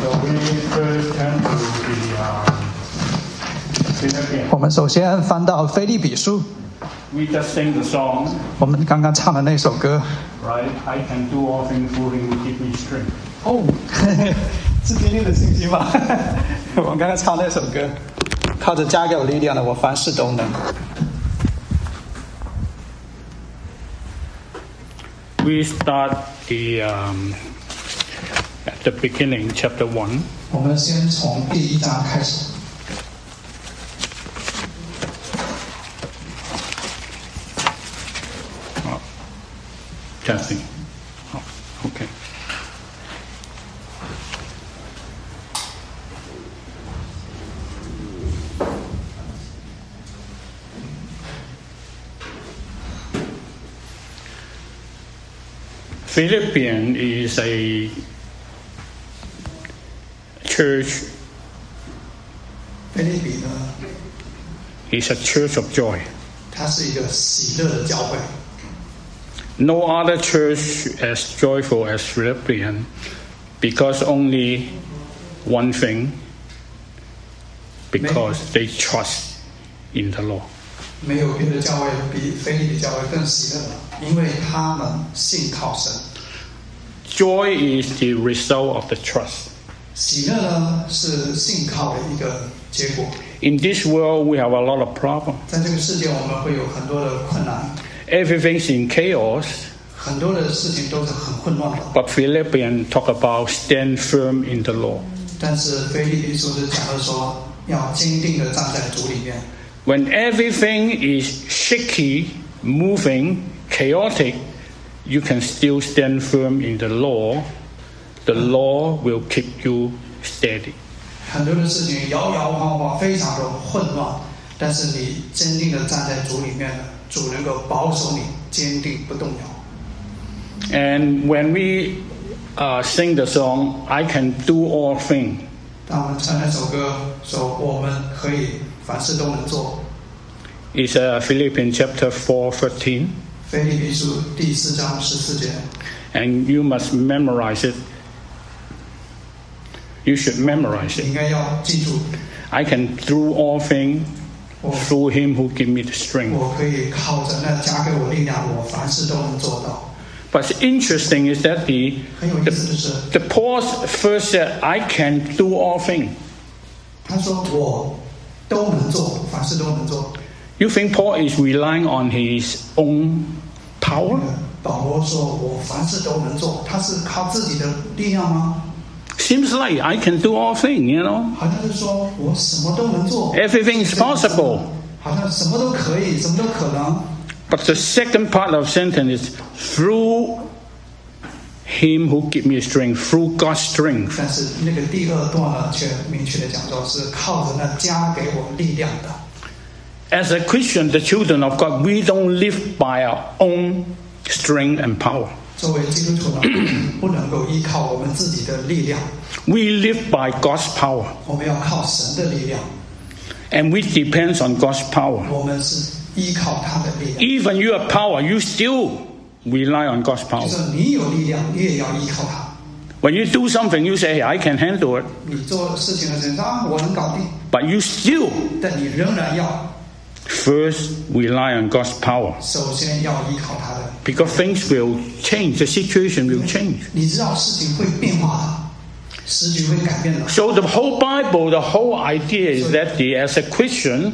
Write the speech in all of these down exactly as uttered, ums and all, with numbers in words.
我们首先翻到腓立比书。 We just sing the song. 我们刚刚唱的那首歌。 Right, I can do all things through Him who gives me strength. 哦，是今天的信息吗？我们刚刚唱那首歌，靠着加给我力量的，我凡事都能。 We start the um, at the beginning, chapter one. 我们先从第一章开始。 Testing. Oh, okay. Philippians is a church. 腓立比呢 is a church of joy. 它是一个喜乐的教会。 No other church as joyful as Philippians, because only one thing, because they trust in the Lord. 没有别的教会比腓立比教会更喜乐了，因为他们信靠神。 Joy is the result of the trust. 喜乐呢是信靠的一个结果。 In this world, we have a lot of problems. 在这个世界，我们会有很多的困难。 Everything's in chaos. 很多的事情都是很混乱的。 But Philippians talk about stand firm in the Lord. 但是腓立比书是讲的说，要坚定的站在主里面。 When everything is shaky, moving, chaotic, you can still stand firm in the Lord. The Lord will keep you steady. 很多的事情摇摇晃晃，非常的混乱，但是你坚定的站在主里面，主能够保守你，坚定不动摇。 And when we uh, sing the song, I can do all things. 当我们唱那首歌说我们可以凡事都能做。 It's uh, Philippians chapter four thirteen. 腓立比书第四章十四节。 And you must memorize it. You should memorize it. 应该要记住。 I can do all things through Him who gives me the strength. 我可以靠着那加给我力量，我凡事都能做到。 But interesting is that the, the, the Paul first said, I can do all things. 他说我都能做，凡事都能做。 You think Paul is relying on his own power? 保罗说我凡事都能做，他是靠自己的力量吗？ Seems like I can do all things, you know. 好像是说我什么都能做。 Everything is possible. 好像什么都可以，什么都可能。 But the second part of the sentence is through Him who gives me strength, through God's strength. 但是那个第二段呢，却明确的讲到是靠着那加给我力量的。 As a Christian, the children of God, we don't live by our own strength and power. 作为基督徒呢，不能够依靠我们自己的力量。 We live by God's power. 我们要靠神的力量。 And we depend on God's power. 我们是依靠他的力量。 Even you have power, you still rely on God's power. 就是你有力量，你也要依靠他。 When you do something, you say, hey, I can handle it. 你做事情的时候啊，我能搞定。 But you still, 但你仍然要 first rely on God's power. 首先要依靠他的。 Because things will change, the situation will change. 你知道事情会变化的，时局会改变的。 So the whole Bible, the whole idea is that the, as a Christian,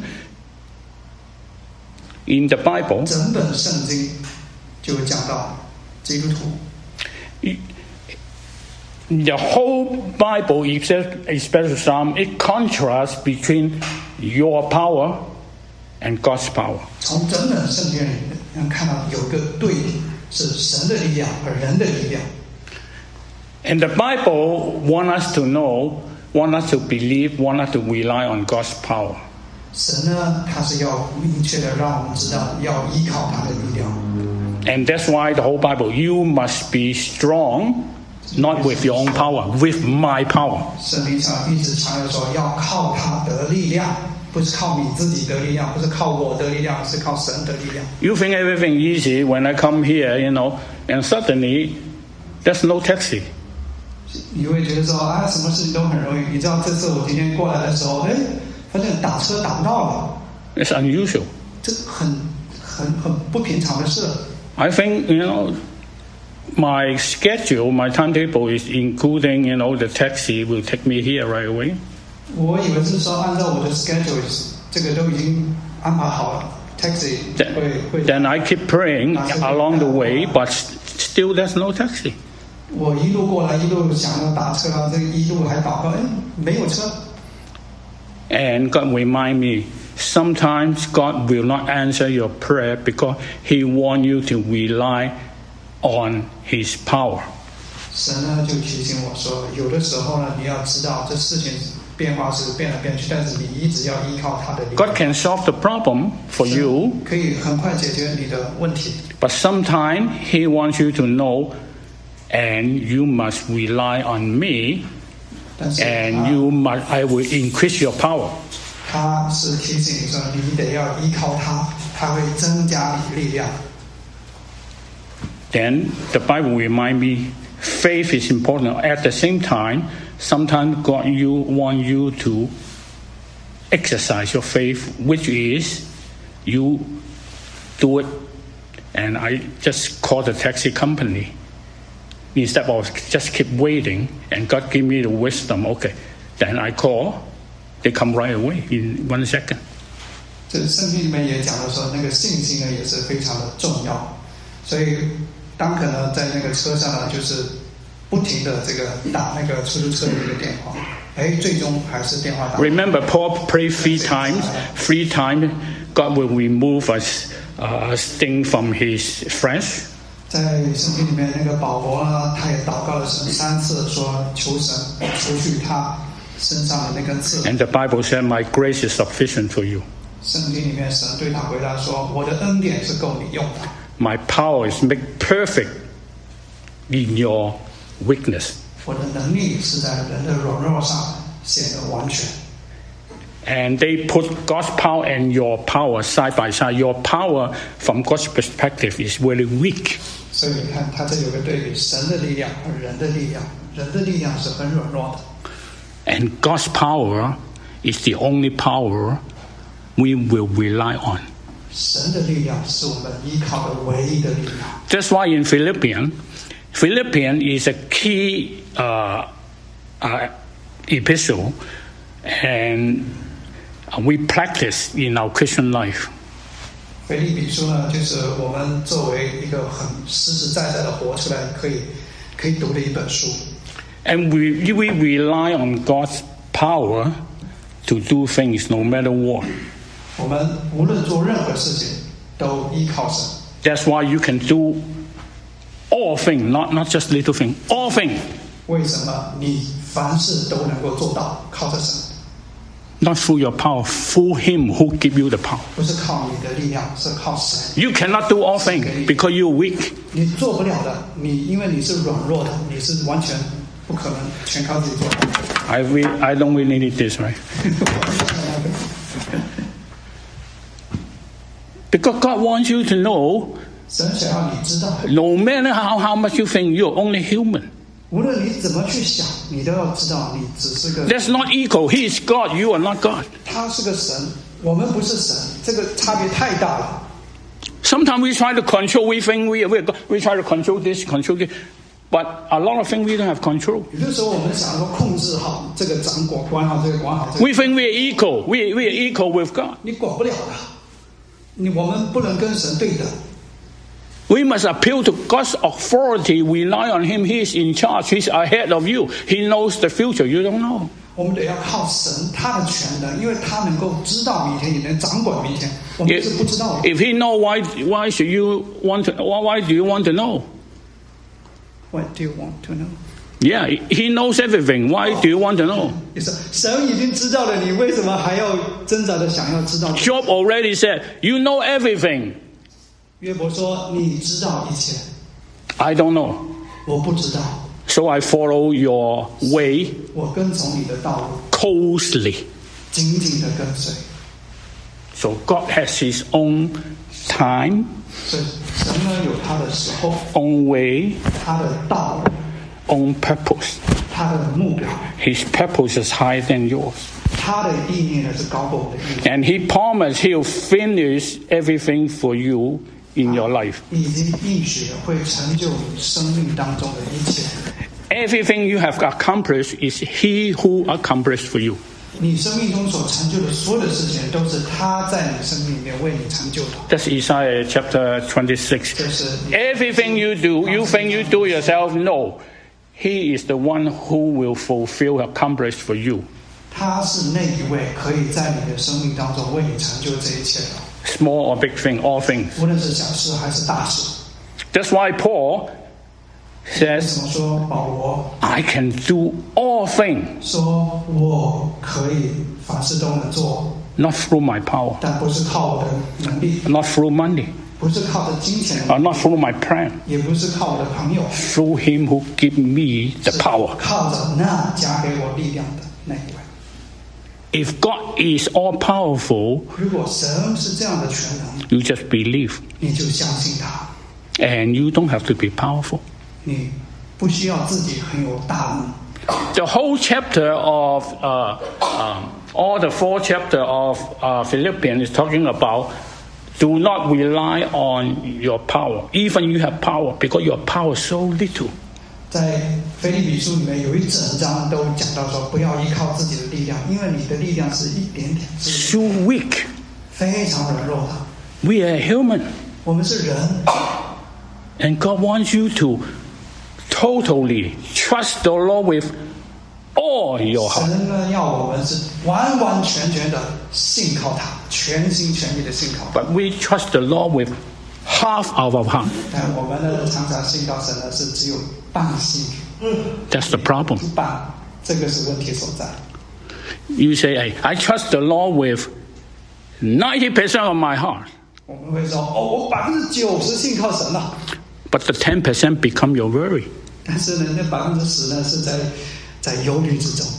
in the Bible, 整本圣经就讲到基督徒。 The whole Bible, especially Psalm, it contrasts between your power and God's power. 从整本圣经里能看到有一个对比，是神的力量和人的力量。 And the Bible wants us to know, wants us to believe, wants us to rely on God's power. 神呢，他是要明确的让我们知道，要依靠他的力量。 And that's why the whole Bible, you must be strong, not with your own power, with my power. 圣经上一直强调说，要靠他得力量，不是靠你自己得力量，不是靠我得力量，是靠神得力量。 You think everything easy when I come here, you know, and suddenly there's no taxi. 你会觉得说啊，什么事情都很容易。你知道这次我今天过来的时候，哎，发现打车打不到了。 It's unusual. 这很很很不平常的事。 I think, you know, my schedule, my timetable is including, you know, the taxi will take me here right away. 我以为是说按照我的 schedule， 这个都已经安排好了 ，taxi 会会。 Then I keep praying along the way, but still there's no taxi. 我一路过来，一路想要打车啊，这一路还祷告，哎，没有车。 And God remind me, sometimes God will not answer your prayer because He wants you to rely on His power. 神呢就提醒我说，有的时候呢，你要知道这事情变化是变来变去，但是你一直要依靠他的力量。 God can solve the problem for you, 可以很快解决你的问题。 but sometimes He wants you to know, and you must rely on me, and you must. I will increase your power. 他是提醒你说，你得要依靠他，他会增加你力量。 Then the Bible remind me, faith is important. At the same time, sometimes God you want you to exercise your faith, which is you do it, and I just call the taxi company instead of just keep waiting. And God give me the wisdom. Okay, then I call. They come right away in one second. 这圣经里面也讲了说，那个信心呢也是非常的重要。所以当可呢在那个车上呢，就是不停的这个打那个出租车的一个电话，哎，最终还是电话打。 Remember, Paul prayed three times. Three times, God will remove a, a sting from his flesh. 在圣经里面，那个保罗呢，他也祷告了神三次，说求神除去他身上的那根刺。 And the Bible said, "My grace is sufficient for you." 圣经里面神对他回答说：“我的恩典是够你用的。” My power is made perfect in your weakness. 我的能力是在人的软弱上显得完全。 And they put God's power and your power side by side. Your power, from God's perspective, is very weak. 所以你看，他这有个对比：神的力量和人的力量。人的力量是很软弱的。 And God's power is the only power we will rely on. 神的力量是我们依靠的唯一的力量。 That's why in Philippians, Philippians is a key uh, uh, epistle, and we practice in our Christian life. 腓立比书呢，就是我们作为一个很实实在在的活出来，可以可以读的一本书。 And we we rely on God's power to do things no matter what. 我们无论做任何事情都依靠神。 That's why you can do all things, not not just little things, all things. 为什么你凡事都能够做到？靠着神。 Not through your power, through Him who give you the power. 不是靠你的力量，是靠神。 You cannot do all things because you're weak. 你做不了的，你因为你是软弱的，你是完全不可能全靠自己做的。 I re- I don't really need this, right? Because God wants you to know, 神想要你知道， no matter how, how much you think, you're only human. 无论你怎么去想，你都要知道，你只是个。 That's not equal. He is God. You are not God. 他是个神，我们不是神，这个差别太大了。 Sometimes we try to control. We think we we we try to control this, control this, but a lot of things we don't have control. 有的时候我们想说控制好这个掌管，管好这个，管好这个。 We think we are equal. We we are equal with God. 你管不了的，你我们不能跟神对等。 We must appeal to God's authority. Rely on Him. He is in charge. He's ahead of you. He knows the future. You don't know. 我们得要靠神，他的全能，因为他能够知道明天，也能掌管明天。我们是不知道的。 If He know, why why should you want to? Why do you want to know? What do you want to know? Yeah, He knows everything. Why do you want to know? 你说神已经知道了，你为什么还要挣扎的想要知道 Job already said, "You know everything." 约伯说：“你知道一切。” I don't know. 我不知道。 So I follow your way 我跟从你的道路 closely. 紧紧的跟随。 So God has His own time, 所以神呢有他的时候 own way, 他的道路 own purpose. 他的目标。 His purpose is higher than yours. 他的意念呢是高过我的意念。 And he promised he'll finish everything for you in your life. 已经应许了会成就你生命当中的一切。 Everything you have accomplished is he who accomplished for you. 你生命中所成就的所有的事情，都是他在你生命里面为你成就的。 That's Isaiah chapter twenty-six. 就是 Everything you do, you think you do yourself? No. He is the one who will fulfill, accomplish for you. 他是那一位可以在你的生命当中为你成就这一切的。 Small or big thing, all things. 无论是小事还是大事。 That's why Paul says, 怎么说？保罗 I can do all things. 说：“我可以凡事都能做， Not through my power, 但不是靠我的能力， not through money, 不是靠着金钱， or not through my plan. 也不是靠我的朋友， Through him who give me the 是 power. 靠着那加给我力量的那一位。 If God is all powerful, 如果神是这样的全能， you just believe. 你就相信他， And you don't have to be powerful. 你不需要自己很有大能。” The whole chapter of, uh, um, all the four chapter of uh, Philippians is talking about do not rely on your power. Even you have power, because your power is so little. 在腓立比书里面有一整章都讲到说，不要依靠自己的力量，因为你的力量是一点点，是 So weak. 非常软弱的。 We are human. 我们是人， And God wants you to totally trust the Lord with all your heart. 神呢要我们是完完全全的信靠他，全心全意的信靠他。 But we trust the Lord with half of our heart. 但我们呢常常信靠神呢是只有半信， That's the problem. 一半，这个是问题所在。 You say, hey, I trust the Lord with ninety percent of my heart. 我们会说，哦，我百分之九十信靠神了， But the ten percent become your worry. 但是呢，那百分之十呢是在在忧虑之中。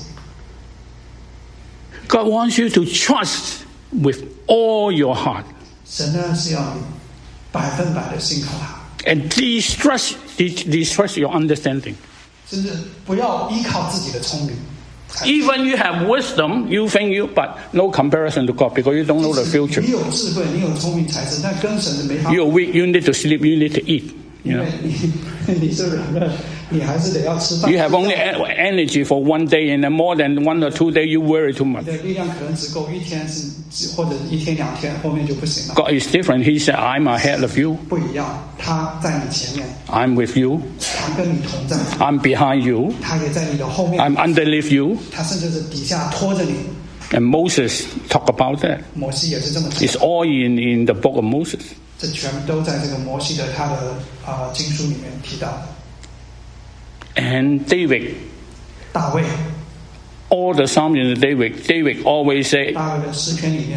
God wants you to trust with all your heart 神呢是要你百分百的信靠他， and distrust, distrust your understanding. 甚至不要依靠自己的聪明。 Even you have wisdom, you think you, but no comparison to God because you don't know the 即使 future. 你有智慧，你有聪明才智，但跟神是没法。 You're weak, you need to sleep, you need to eat. 因 You 为 know, 你你是人了，你还是得要吃饭。 you have only e- energy for one day, and then more than one or two days, you worry too 你 much. 的力量可能只够一天，是只或者一天两天，后面就不行了。 God is different. He said, I'm ahead of you. 不一样，他在你前面， I'm with you. 他跟你同在， I'm behind you. 他也在你的后面， I'm underneath you. 他甚至是底下拖着你。 And Moses talk about that. 摩西也是这么讲， It's all in, in the book of Moses. 这全都在这个摩西的他的啊、呃、经书里面提到的。 And David, 大卫， all the Psalms in David, David always say, 大卫的诗篇里面，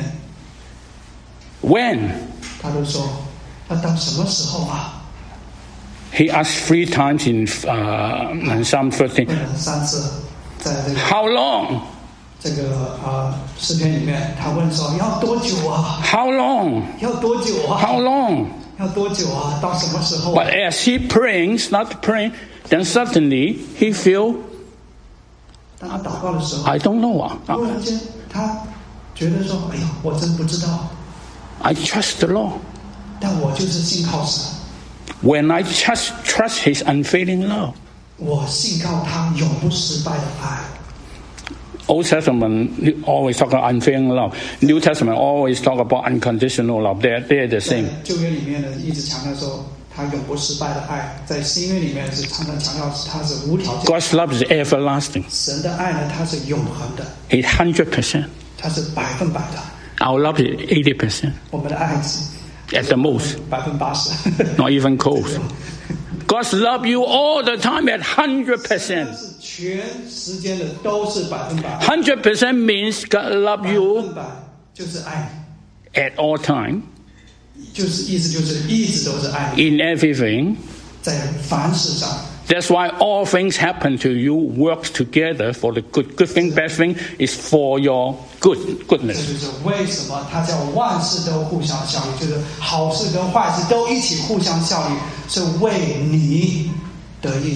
when? 他都说，要到什么时候啊？ He asked three times in, uh, in Psalm thirteen. 问了三次，在这个 How long? 这个啊诗篇里面，他问说要多久啊？ How long? 要多久啊？ How long? 要多久啊？到什么时候、啊 But as he praying, start praying, then suddenly he feel, 当他祷告的时候， I don't know. 突然间他觉得说：“哎呀，我真不知道， I trust the Lord. 但我就是信靠神， When I trust, trust his unfailing love. 我信靠他永不失败的爱。” Old Testament always talk about unfailing love. New Testament always talk about unconditional love. They're, they're the 在 same. 旧约里面呢，一直强调说他永不失败的爱；在新约里面是常常强调他是无条件。 God's love is everlasting. 神的爱呢，它是永恒的， It's one hundred percent. 它是百分百的。 Our love is eighty percent 我们的爱是 at the most. 百分八十。 Not even close. God's love you all the time at one hundred 但 percent. 是全时间的都是百分百。 one hundred percent means God love 百 you 分百就是爱你， at all time, 就是意思就是一直都是爱你， in everything. 在凡事上。 That's why all things happen to you works together for the good. Good thing, bad thing is for your good 这 goodness. 就是为什么他叫万事都互相效力，就是好事跟坏事都一起互相效力，是为你得益处，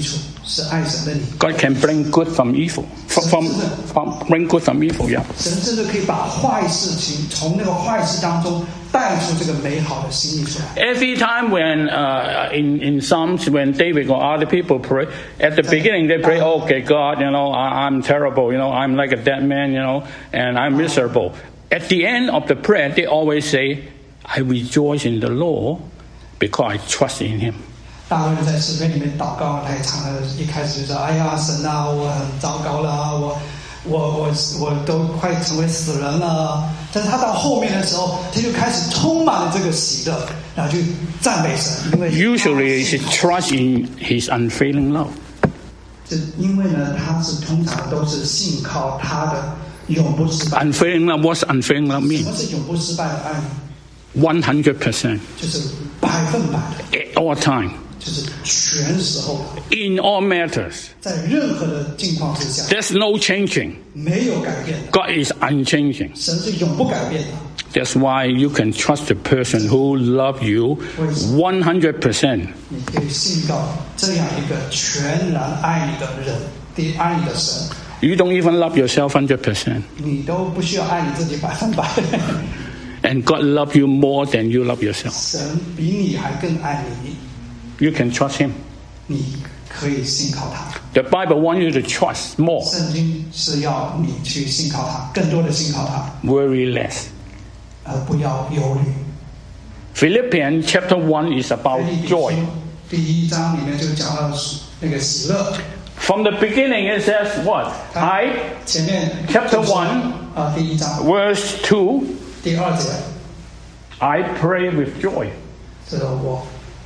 是爱神的你。 God can bring good from evil. From, from, from bring good from evil, yeah. 神甚至可以把坏事情从那个坏事当中带出这个美好的心意出来。 Every time when uh, in in Psalms when David or other people pray, at the beginning they pray, "Okay, God, you know, I, I'm terrible. You know, I'm like a dead man. You know, and I'm miserable." At the end of the prayer, they always say, "I rejoice in the Lord because I trust in Him." 大卫在诗篇里面祷告，他也常常一开始就说：“哎呀，神啊，我很糟糕了啊，我我我我都快成为死人了。”但是他到后面的时候，他就开始充满了这个喜乐，然后就赞美神，因为 Usually, it's trust in His unfailing love. 这因为呢，他是通常都是信靠他的永不失败。 Unfailing love. What's unfailing love 什 mean? 么是永不失败的爱呢？ One hundred percent 就是百分百的， at all time, 就是全时候的， in all matters. 在任何的境况之下 There's no changing. 没有改变的。 God is unchanging. 神是永不改变的。 That's why you can trust the person who loves you one hundred percent. 你可以信靠这样一个全然爱你的人，第爱你的神， You don't even love yourself one hundred percent. 你都不需要爱你自己百分百。 And God loves you more than you love yourself. 神比你还更爱你， You can trust Him. 你可以信靠他。 The Bible wants you to trust more, 圣经是要你去信靠他，更多的信靠他， worry less. 而不要忧虑。 Philippians chapter one is about 腓立比书 joy. 第一章里面就讲到那个喜乐。 From the beginning it says what? I, 前面 Chapter one 啊，第一章 verse two, 第二节， I pray with joy. 这个我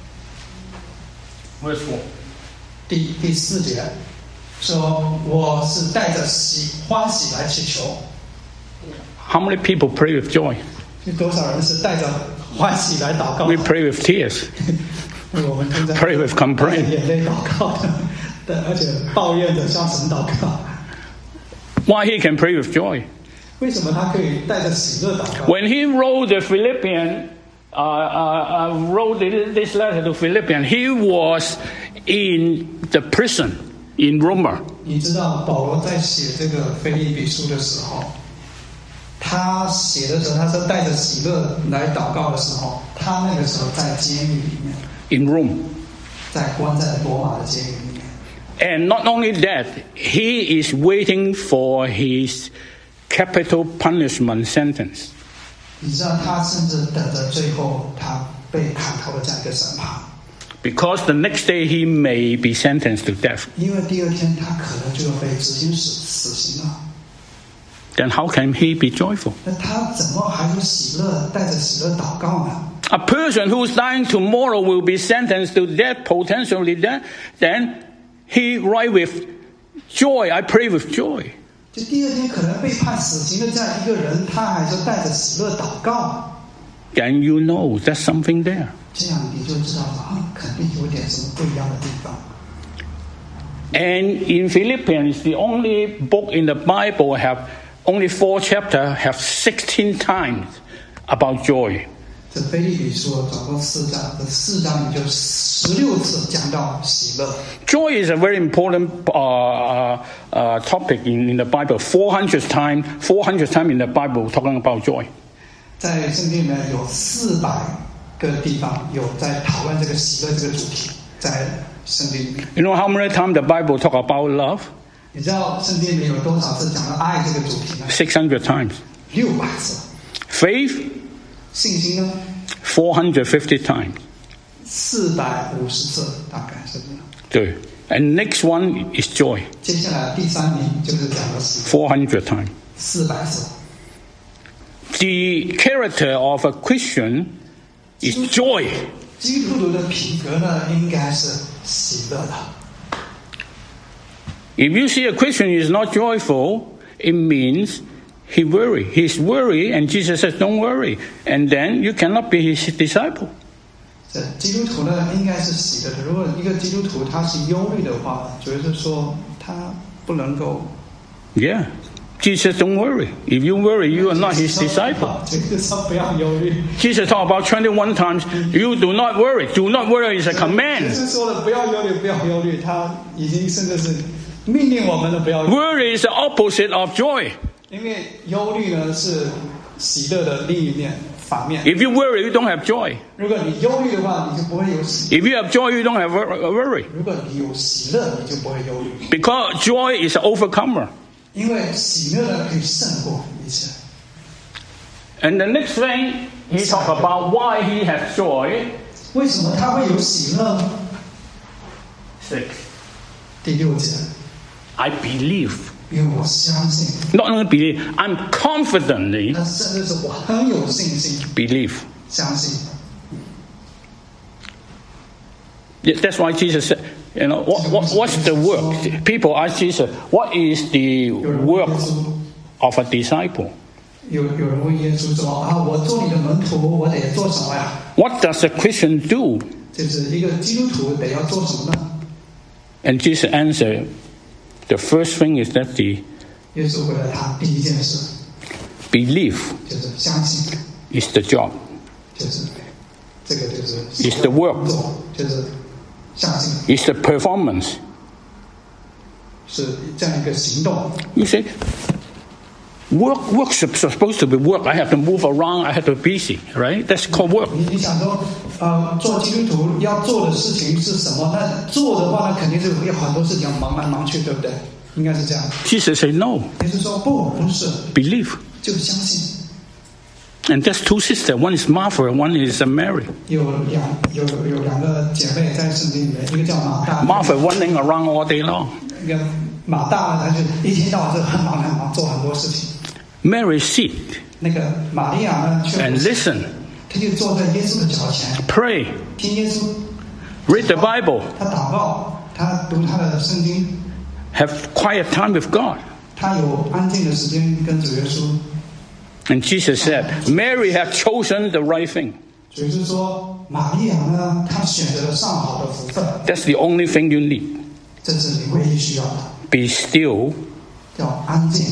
Verse four. 第第四节说我是带着喜欢喜来祈求。 How many people pray with joy? 有多少人是带着欢喜来祷告 We 的？ pray with tears. 我们正在 Pray with complaint. 带着眼泪祷告的，对，而且抱怨着向神祷告。 Why he can pray with joy? 为什么他可以带着喜乐祷告？ When he wrote the Philippians, uh, uh, uh, wrote this letter to Philippians, he was in the prison in Rome. 你知道保罗在写这个腓立比书的时候，他写的时候，他说带着喜乐来祷告的时候，他那个时候在监狱里面， In Rome. 在关在罗马的监狱里面。 And not only that, he is waiting for his capital punishment sentence. 你知道他甚至等着最后他被砍头的这样一个审判， Because the next day he may be sentenced to death. 因为第二天他可能就要被执行死死刑了。 Then how can he be joyful? 那他怎么还有喜乐，带着喜乐祷告呢？ A person who's dying tomorrow will be sentenced to death, potentially death. Then he write with joy. I pray with joy. 就第二天可能被判死刑的这样一个人，他还是带着喜乐祷告， Then you know there's something there. 这样你就知道了啊，肯定有点什么不一样的地方。 And in Philippians, the only book in the Bible have only four chapters have sixteen times about joy. 这腓立比书总共四章，这四章里就十六次讲到喜乐。 Joy is a very important uh, uh, uh, topic in, in the Bible. four hundred times, four hundred times in the Bible talking about joy. 在圣经里面有四百个地方有在讨论这个喜乐这个主题，在圣经里面。 You know how many times the Bible talk about love? 你知道圣经里面有多少次讲到爱这个主题呢？ six hundred times. 六百次。 Faith? 信心呢？ four hundred fifty times. 四百五十次，大概是这样。 对. And next one is joy. 接下来第三名就是讲的喜乐， four hundred times. 四百次。 The character of a Christian is joy. 基督徒的品格呢，应该是喜乐的。 If you see a Christian is not joyful, it means he worry. He's worried, and Jesus says, "Don't worry." And then you cannot be his disciple. 这基督徒呢，应该是喜乐的。如果一个基督徒他是忧虑的话，就是说他不能够 Yeah, Jesus don't worry. If you worry, you are not his disciple. 这个说不要忧虑。 Jesus talked about twenty-one times, you do not worry. Do not worry is a 就 command. 是说了不要忧虑，不要忧虑，他已经甚至是命令我们的不要忧虑。 Worry is the opposite of joy. 因为忧虑呢是喜乐的另一面，反面。 If you worry, you don't have joy. 如果你忧虑的话，你就不会有喜； If you have joy, you don't have wor- worry. 如果你有喜乐，你就不会忧虑。 Because joy is an overcomer. 因为喜乐呢可以胜过一切。 And the next thing, he talked about why he has joy. 为什么他会有喜乐呢？ Six. 第六节， I believe. 因为我相信， Not only believe, I'm confidently 那甚至是我很有信心， believe. 相信。 Yeah, that's why Jesus said, you know, what, what, what's the work? People ask Jesus, what is the 有人问 work 耶稣， of a disciple? 有有人问耶稣说啊，我做你的门徒，我得做什么呀？ What does a Christian do? 就是一个基督徒得要做什么呢？ And Jesus answered, the first thing is that the 耶稣回答他第一件事 belief 就是相信， is the job, 就是这个就是 is the work, 做，就是相信 is the performance. 是这样一个行动。 You say, work, work's supposed to be work. I have to move around, I have to be busy, right? That's called work. 你你想说，呃，做基督徒要做的事情是什么？那做的话呢，肯定是有很多事情要忙来忙去，对不对？应该是这样。 Jesus said, no, 耶稣说不，不是， believe. 就是相信。 And there's two sisters. One is Martha, one is Mary. 有两有有两个姐妹在圣经里面，一个叫马大， Martha running around all day long. 一个马大，她就一天到晚是很忙很忙，做很多事情。 Mary sit 那个玛利亚呢，却 and listen, 她就坐在耶稣的脚前， pray, 听耶稣 read the Bible, 她祷告，她读她的圣经， have quiet time with God. 她有安静的时间跟主耶稣。 And Jesus said, Mary has chosen the right thing. 主耶稣说，玛利亚呢，她选择了上好的福分， That's the only thing you need. 这是你唯一需要的， Be still 要安静，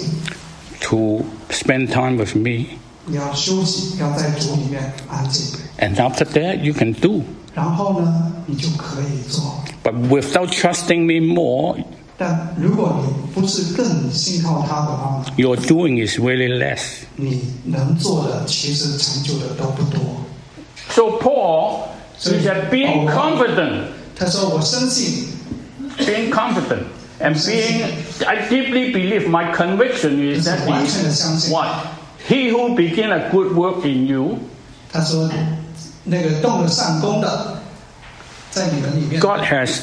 to spend time with me. 你要休息，要在主里面安静。 And after that, you can do. 然后呢，你就可以做。 But without trusting me more, 但如果你不是更信靠他的话， your doing is really less. 你能做的其实成就的都不多。 So Paul is that being confident, 他说：“我深信， being confident, and being, I deeply believe, my conviction is that the, what? He who begin a good work in you, 他说那个动了善功的，在你们里面， God has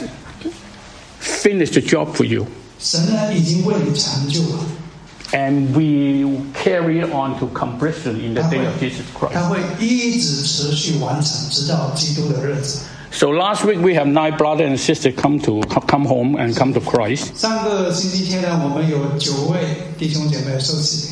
finished the job for you. 神呢已经为你成就了， And we will carry it on to completion in the 他 day 会 of Jesus Christ. 他会一直持续完成，直到基督的日子。 So last week we have nine brothers and sisters come to come home and come to Christ. 上个星期天呢，我们有九位弟兄姐妹受洗，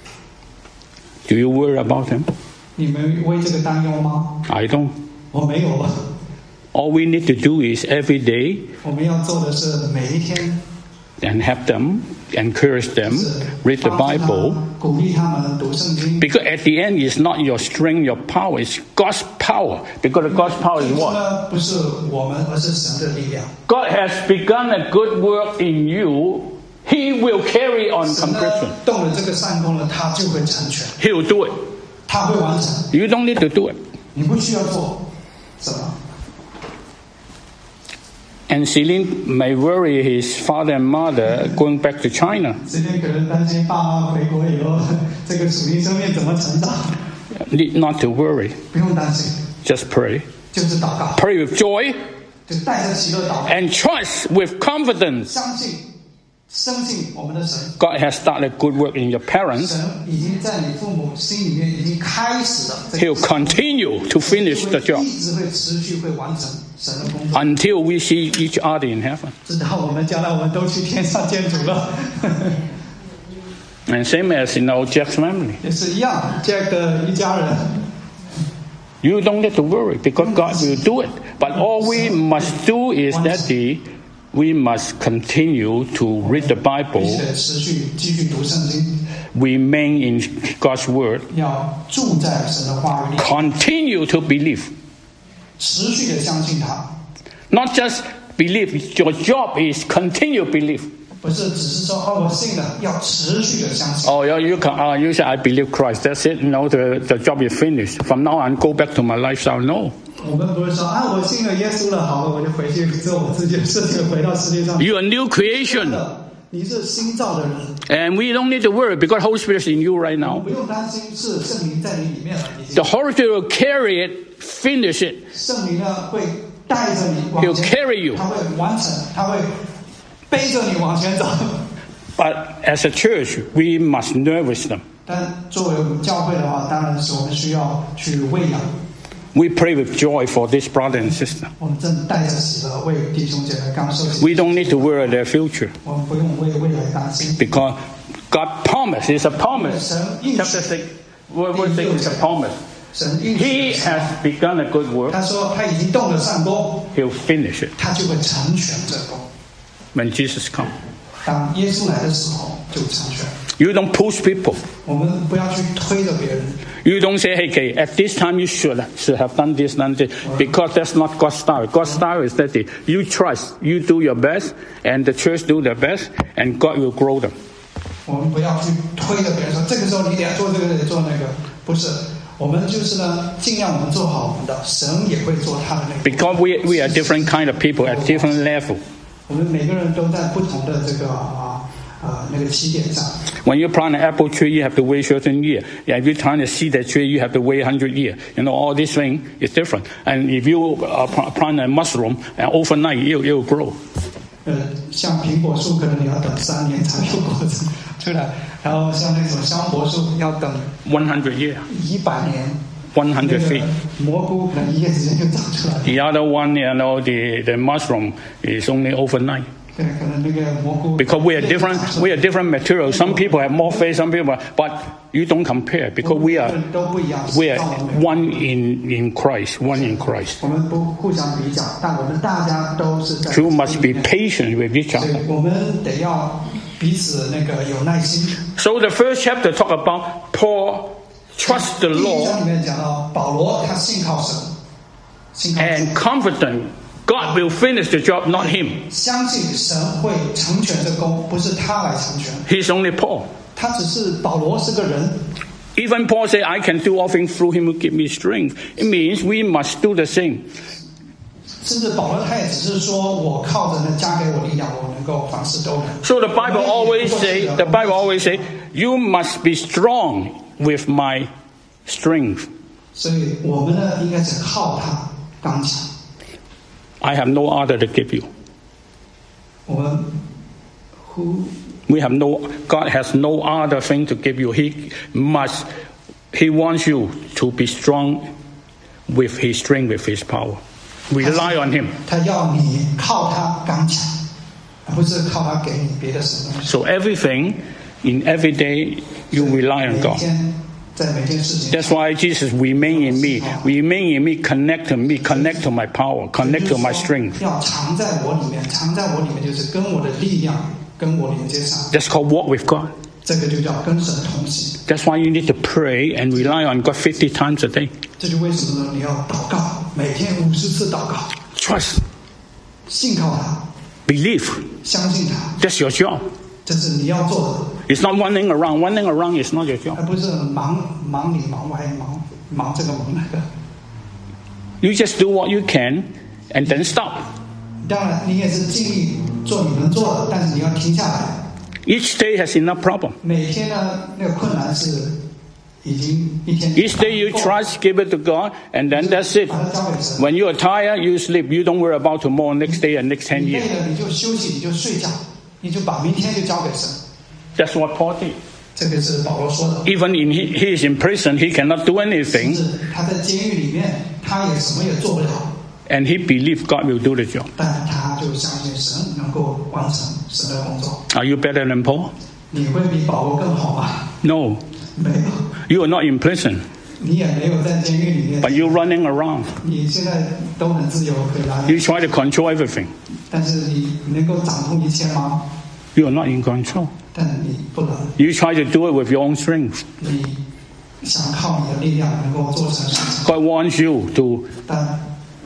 Do you worry about them? 你们为这个担忧吗？ I don't. 我没有啊。 All we need to do is every day 我们要做的是每一天 and help them, encourage them, 是 read the 帮助他 Bible. 鼓励他们读圣经。 Because at the end, it's not your strength, your power, it's God's power. Because God's power is 最终 what? 呢，不是我们，而是神的力量。 God has begun a good work in you. He will carry on 神呢 completion. 动了这个善功了，他就会成全， He will do it. 他会完成。 You don't need to do it. 你不需要做什么。 And Celine may worry his father and mother going back to China. 今天可能担心爸妈回国以后，这个属灵生命怎么成长？ Need not to worry. 不用担心， Just pray. 就是祷告， Pray with joy 就带着喜乐祷告， and trust with confidence. 相信、深信我们的神。 God has started good work in your parents. 神已经在你父母心里面已经开始了这个 He'll continue to finish the job 一直会持续会完成神的工作， until we see each other in heaven. 直到我们将来我们都去天上见主了。 And same as in our Jack's family. 也是一样，这个一家人， You don't need to worry because God will do it. But all we must do is that the, we must continue to read the 必 Bible, 须得持续继续读圣经， remain in God's Word, 要住在神的话语里， continue to believe. 持续的相信他， Not just believe, your job is continue believe. 不是只是说哦我信了，要持续的相信。 Oh, you, you, can, uh, you say, I believe Christ. That's it. No, the, the job is finished. From now on, go back to my lifestyle. No. 我们不是说啊我信了耶稣了，好了我就回去做我自己的事情，回到世界上。 You're a new creation. 你是新造的人， And we don't need to worry because Holy Spirit is in you right 你 now. 不用担心，是圣灵在你里面了，已经 The Holy Spirit will carry it, finish it. 圣灵呢会带着你往 He'll 前， carry you. 他会完成，他会背着你往前走。 But as a church, we must nourish them. 但作为我们教会的话，当然是我们需要去喂养。 We pray with joy for this brother and sister. 我们正带着喜乐为弟兄姐妹刚受洗， We don't need to worry their future 我们不用为未来担心。 because God promised. It's a promise. 神应 Chapter 许， six, verse six is a promise. 神应 He 许， has begun a good work. 他说他已经动了善功， He'll finish it 他就会成全这功。 when Jesus comes. 当耶稣来的时候，就成全。 You don't push people. 我们不要去推着别人。 You don't say, hey, okay, at this time you should, should have done this, done this, because that's not God's style. God's style is that you trust, you do your best, and the church do their best, and God will grow them. 我们不要去推着别人说，这个时候你得做这个，得做那个，不是。我们就是呢，尽量我们做好我们的，神也会做他的那个。 Because we, we are different kind of people at different level. 我们每个人都在不同的这个啊啊那个起点上。 When you plant an apple tree, you have to wait a certain year. If you're trying to see that tree, you have to wait one hundred years. You know, all this thing is different. And if you uh, plant a mushroom, and overnight it will grow. 呃，像苹果树，可能你要等三年才有果子出来，然后像那种香柏树要等 one hundred years. 一百年。 one hundred feet. 蘑菇可能一夜之间就长出来。 The other one, you know, the, the mushroom is only overnight. 对，可能那个蘑菇。 Because we are different, we are different materials. Some people have more faith, some people, but you don't compare because we are, 都不一样。 we are one in, in Christ, one in Christ. 我们不互相比较，但我们大家都是在。 You must be patient with each 所 other. 以我们得要彼此那个有耐心。 So the first chapter talk about Paul trust the 第一 Lord 章里面讲到保罗他信靠神，信靠神 and confident God will finish the job, not him. 相信神会成全这功，不是他来成全， He's only Paul. 他只是保罗是个人。 Even Paul said, I can do all things through him who gives me strength. It means we must do the same. 甚至保罗他也只是说我靠着呢加给我力量，我能够凡事都能。 So the Bible always say, the Bible always say, you must be strong with my strength. 所以我们呢应该是靠他刚强。 I have no other to give you. 我们 who We have no, God has no other thing to give you. He must, He wants you to be strong with His strength, with His power. Rely on Him. 他要你靠他刚强，而不是靠他给你别的什么东西。 So everything, in every day, you rely on 每 God. 天在每件事情。 That's why Jesus remain in me, remain in me, connect to me, connect to my power, connect to my strength. 要藏在我里面，藏在我里面就是跟我的力量跟我连接上。 That's called walk with God. 这个就叫跟神同行。 That's why you need to pray and rely on God fifty times a day. 这就为什么呢？你要祷告，每天五十次祷告， Trust, 信靠他， believe. 相信他， That's your job. 这是你要做的， It's not running around. Running around is not your job. 而不是忙忙里忙外，忙忙这个忙那个。 You just do what you can and then stop. 当然，你也是尽力做你能做的，但是你要停下来。 Each day has enough problem. 每天呢，那个困难是已经一天。 Each day you trust, give it to God, and then that's it. 把它交给神。 When you are tired, you sleep. You don't worry about tomorrow, next day, and next ten 你累 years. 了你就休息，你就睡觉，你就把明天就交给神。 That's what Paul did. 这个是保罗说的。 Even in he, he is in prison, he cannot do 甚 anything, 至他在监狱里面，他也什么也做不了， and he believed God will do the job. 但他就相信神能够完成神的工作。 Are you better than Paul? 你会比保罗更好吗？ No. 没有， You are not in prison. 你也没有在监狱里面， but you're running around. 你现在都能自由可以来， You try to control everything. 但是你能够掌控一切吗？ You are not in control. 但你不能， You try to do it with your own strength. 你想靠你的力量能够做成事情， God wants you to 但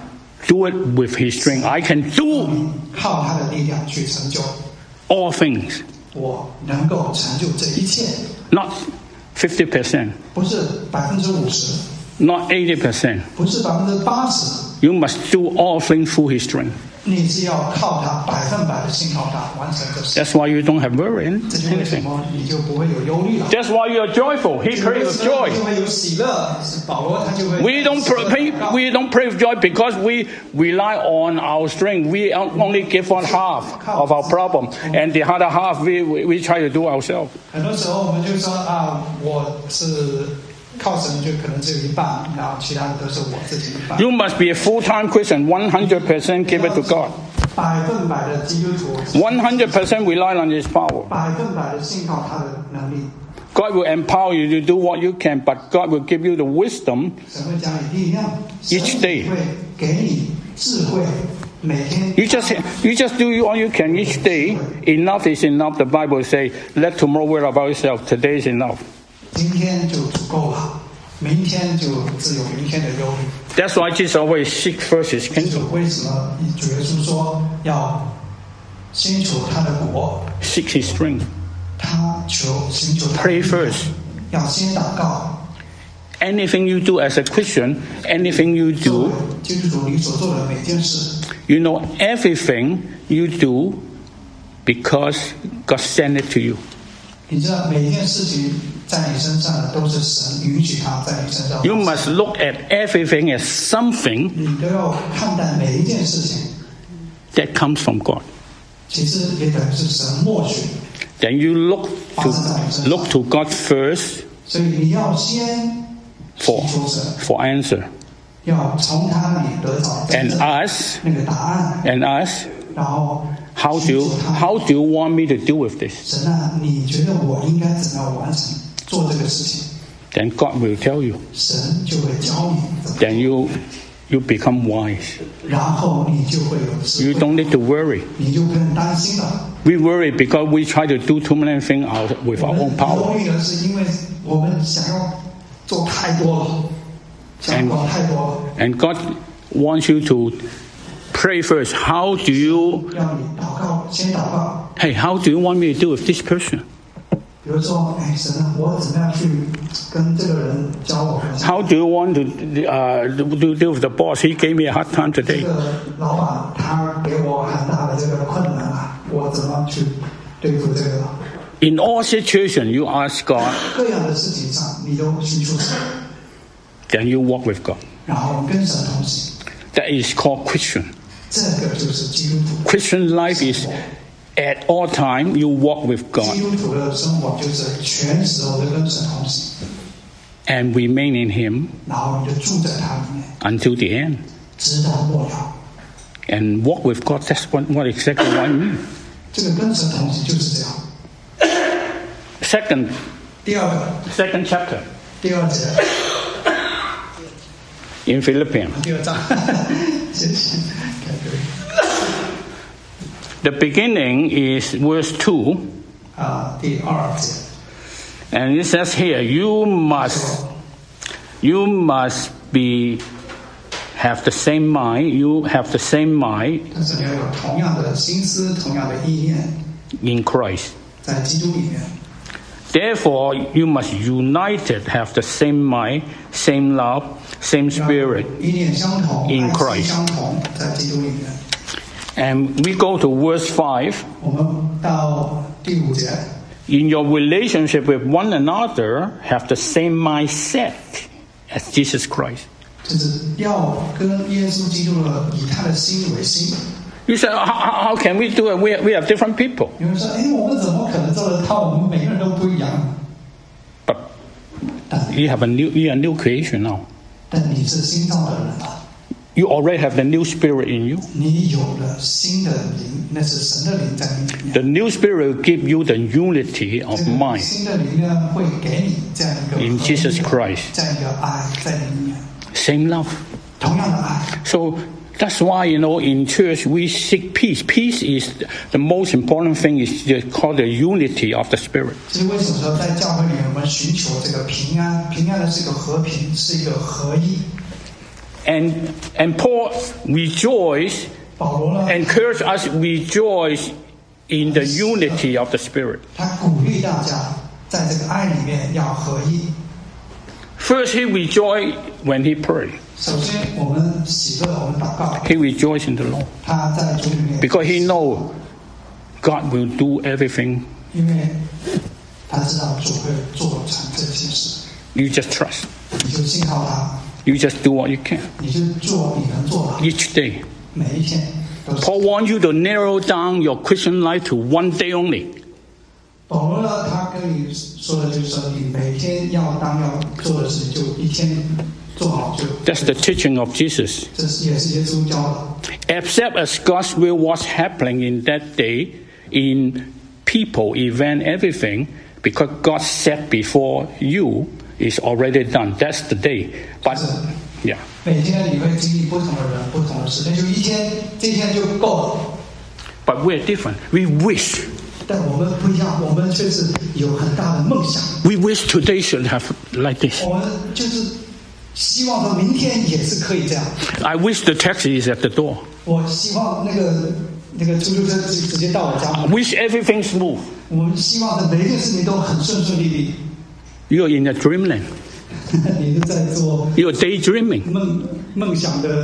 do it with His strength. I can do 靠他的力量去成就， all things, 我能够成就这一切， not fifty percent, 不是百分之五十， not eighty percent. 不是百分之八十， You must do all things through His strength. 你是要靠他百分百的信靠他完成这事。 That's why you don't have worry in 这就为什 anything. 么你就不会有忧虑了。 That's why you are joyful. He 这 prays 为 with 什么 joy. 就会有喜乐？是保罗他就会。 We don't pray, we don't pray with joy because we rely on our strength. We only give one half of our problem, and the other half we, we, we try to do ourselves. 很多时候我们就说啊，我是靠神，就可能只有一半，然后其他的都是我自己一半。 You must be a full-time Christian, one hundred percent give it to God. 百分百的基督徒， one hundred percent rely on His power. 百分百的信靠他的能力。 God will empower you to do what you can, but God will give you the wisdom. 神会将你力量 Each day 神会给你智慧，每天。 You just you just do all you can each day. Enough is enough. The Bible says, "Let tomorrow worry about itself. Today is enough." 今天就足够了，明天就自有明天的忧虑。 That's why Jesus always seek first His 这是 kingdom, 为什么主耶稣说要先求他的国， seek His strength, 他求先求他的 pray first. 要先祷告。 Anything you do as a Christian, anything you 作为 do, 基督徒，你所做的每件事， you know everything you do because God sent it to you. 你知道每一件事情在你身上的都是神允许他在你身上。 You must look at everything as something 你都要看待每一件事情， that comes from God. 其实也等于是神默许。 Then you look to look to God first 所以你要先祈 for 求神， for answer, 要从他那里得到真 and 正 ask 那个答案， and ask, 然后 how do 祈 you, 求他 how do you want me to deal with this? 神啊，你觉得我应该怎么样完成做这个事情？ Then God will tell you. 神就会教你怎么， Then you you become wise. 然后你就会有智 You 慧， don't need to worry. 你就不用担心了。 We worry because we try to do too many things out with 我 our 们 own power. 忧虑的是因为我们想要做太多了，想管太多了， And God wants you to pray first. How do you, 要你祷告，先祷告。 hey, how do you want me to deal with this person? 比如说，哎，神啊，我怎么样去跟这个人交往？ How do you want to uh, to deal with the boss? He gave me a hard time 这 today. 个老板他给我很大的这个困难啊，我怎么去对付这个？ In all situations, you ask God, 各样的事情上，你都寻求神， then you walk with God. 然后跟神同行。 That is called Christian. 这个就是基督徒。 Christian life is at all time you walk with 基 God 督徒的生活就是全时候都跟神同行， and remain in Him 然后你就住在他里面， until the end. 直到末了。 And walk with God, that's what, what exactly what I mean. 这个跟神同行就是这样。 Second, 第二个， second chapter 第二节， in Philippians. 第二章，谢谢。感觉 The beginning is verse two, 啊，第二节， and it says here, you must, you must be, have the same mind, you have the same mind 但是你要有同样的心思，同样的意念， in Christ. 在基督里面。 Therefore, you must united have the same mind, same love, same spirit. 意念相同， in 爱 Christ 心相同，在基督里面。 And we go to verse five. 我们到第五节， In your relationship with one another, have the same mindset as Jesus Christ. 就是要跟耶稣基督的以他的心为心。 You say, how, how how can we do it? We, we have different people. 有人说：“哎，我们怎么可能做得到？我们每个人都不一样。 But you have a new, you're a new creation now. ” 但你是新造的人了， You already have the new spirit in you. 你有了新的灵，那是神的灵在你里面。 The new spirit will give you the unity of 这个 mind 新的灵呢，会给你这样一个 in 合一 Jesus Christ. 这样一个爱在你里面， Same love. 同样的爱。 So that's why, you know, in church we seek peace. Peace is the most important thing, is called the unity of the spirit. 这是为什么说在教会里面我们寻求这个平安？平安呢是一个和平，是一个合一。 And and Paul rejoiced, 保罗呢， encouraged us rejoice in the unity of the spirit. 他鼓励大家在这个爱里面要合一。 First, he rejoiced when he prayed. 首先，我们喜乐，我们祷告， He rejoiced in the Lord 他在主里面， because he know God will do everything. 因为他知道主会做成这些事， You just trust. 你就信靠他， You just do what you can 你就做你能做的， each day. 每一天都是。 Paul wants you to narrow down your Christian life to one day only. 保罗呢，他跟你说的就是说，你每天要当要做的事情，就一天做好就。 That's the teaching of Jesus. 这是也是耶稣教的。 Except as God's will was happening in that day, in people, event, everything, because God said before you is already done. That's the day. But, yeah. 每天你会经历不同的人、不同的事，那就一天，这一天就够了。 But we're different. We wish. 但我们不一样，我们却是有很大的梦想。 We wish today should have like this. 我们就是希望说明天也是可以这样。 I wish the taxi is at the door. 我希望那个那个出租车直直接到我家 I 门。 wish everything smooth. 我们希望的每一件事情都很顺顺利利。 You're in a dreamland. 你是在做 You're daydreaming. 梦梦想的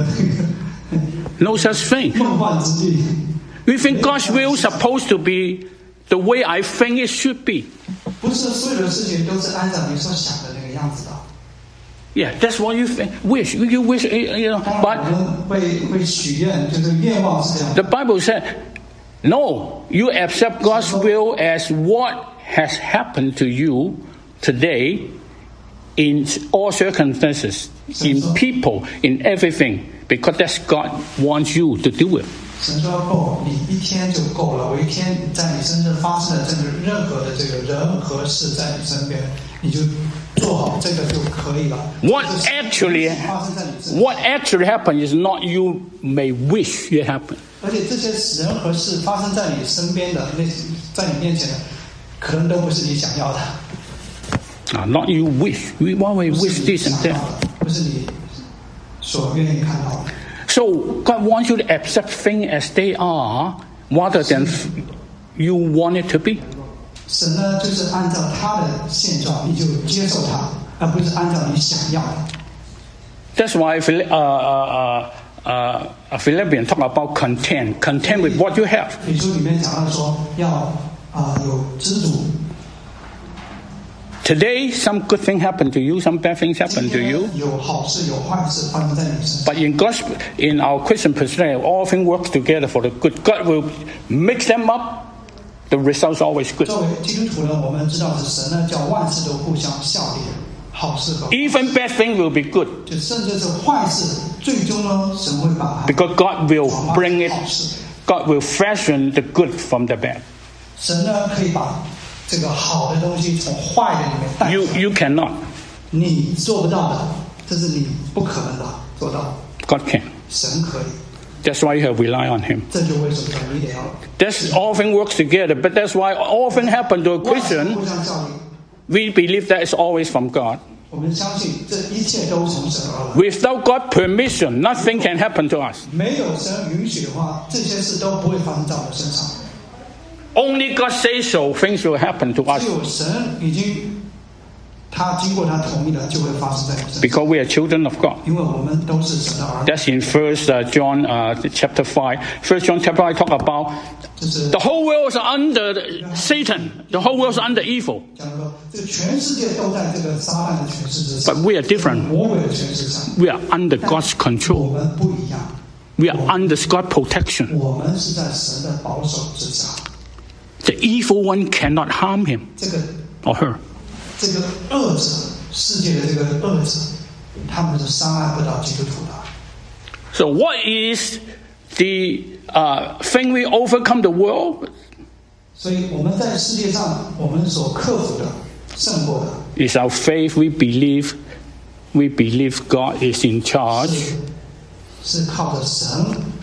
No such thing. 梦幻之地。 We think God's will is supposed to be the way I think it should be. 不是所有的事情都是按照你所想的那个样子的。 Yeah, that's what you think. Wish. You wish, you know. 当然， But 我们会会许愿，就是愿望是这样。 the Bible said, no, you accept God's will as what has happened to you today in all circumstances, in people, in everything, because that's God wants you to do it. 神说够，你一天就够了。我一天在你身上发生的这个任何的这个人和事在你身边，你就做好这个就可以了。 What actually, 发生在你身上， what actually happened is not you may wish it happened. 而且这些人和事发生在你身边的，那在你面前的，可能都不是你想要的。 Ah, not you wish. We always 不 wish 是你 this 想 and 要 that. 的，不是你所愿意看到的。 So God wants you to accept things as they are, rather than you want it to be. 神呢，就是按照他的现状，你就接受他，而不是按照你想要的。 That's why Phil- uh, uh, uh, uh, Philippians talk about content, content with what you have. 比如里面讲到说，要啊、呃、有知足。 Today, some good thing happen to you, some bad things happen to you. 有好事有坏事发生在你身上。 But in God's, in our Christian perspective, all things work together for the good. God will mix them up. The result's always good. 作为基督徒呢，我们知道是神呢叫万事都互相效力，好事和 Even bad things will be good 就甚至是坏事，最终呢，神会把它 because God will 转化 bring 成 it. 好事。 God will fashion the good from the bad. 神呢可以把这个好的东西从坏的里面带 You 出来。 you cannot. 你做不到的，这是你不可能的做到。 God can. 神可以， That's why you have rely on Him. 这就为什么你得要 That's all things works together. But that's why all things happen to a 万事 Christian. 互相效力。 We believe that is always from God. 我们相信这一切都从神而来。 Without God's permission, nothing can happen to us. 没有神允许的话，这些事都不会发生在我们身上。 Only God says so, things will happen to 只 us 有神已经，他经过他同意了，就会发生在你身上。 because we are children of God. 因为我们都是神的儿女。 That's in First uh, John uh, chapter five. First John chapter five talk about 就是 the whole world is under Satan. The whole world is under evil. 讲说，这个全世界都在这个撒旦的权势之下。 But we are different. 魔鬼的权势上。 We are under God's 我 control. 们不一样， We are under God's protection. 我们是在神的保守之下。 The evil one cannot harm him 这个 or her. 这个恶者，世界的这个恶者，他们是伤害不到基督徒的。 So what is the uh, thing we overcome the world? 所以我们在世界上，我们所克服的、胜过的 Is our faith. We believe, we believe God is in charge. 是是靠着神，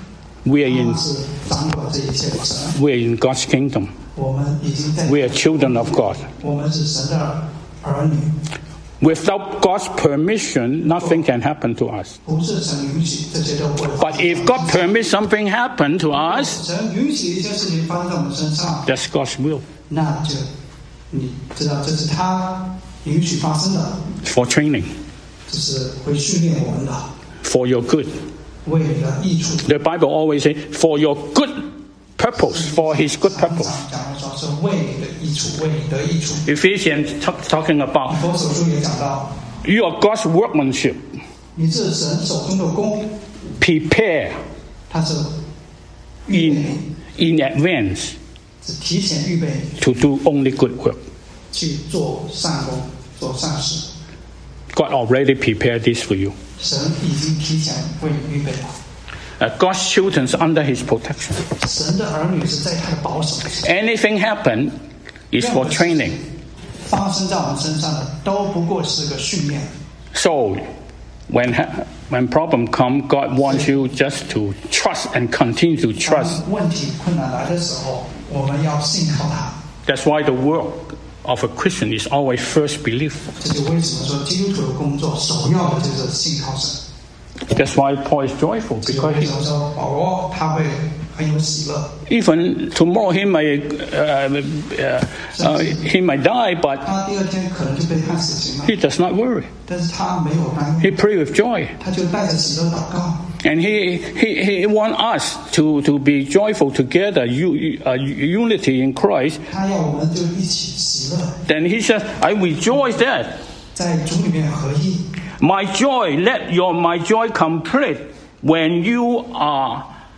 We are in, 他是掌管这一切的神。 we are in God's kingdom. 我们已经在， We are children of God. 我们是神的儿女。 Without God's permission, nothing can happen to us. 不是神允许这些都不会发 But 生。 if God permits something happen to us, 神允许一些事情发生在我们身上， that's God's will 那就你知道这是他允许发生的， for training, 这是会训练我们的， for your good. 为你的益处。 The Bible always says, for your good purpose, for His good 常 purpose. 常讲的说是为你的益处，为你的益处。 Ephesians talk, talking 以 about 弗所书也讲到， you are God's workmanship, 你是神手中的工， prepare 他是预备 in, 你， in advance 是提前预备你 to do only good work. 去做善工，做善事。 God already prepared this for you. 神已经提前为你预备了。 Uh, God's children are under His protection. 神的儿女是在他的保守之下。 Anything happen is for training. 发生在我们身上的都不过是个训练。 So, when ha- when problem come, God wants you just to trust and continue to trust. 当问题困难来的时候，我们要信靠他。 That's why the work of a Christian is always first belief. 这就为什么说基督徒的工作首要的就是信靠神。 That's why Paul is joyful 这就 because 为 he, 什么说保罗他会很有喜乐。 even tomorrow he may uh, uh, uh, he may die, but 他第二天可能就被判死刑了， he does not worry. 但是他没有担 He 忧， pray with joy, 他就带着喜乐祷告。 and he he he want us to to be joyful together, u- uh, unity in Christ. 他要我们就一起喜乐， Then he says, "I rejoice that." 在主里面合一。 My joy, let your my joy complete when you are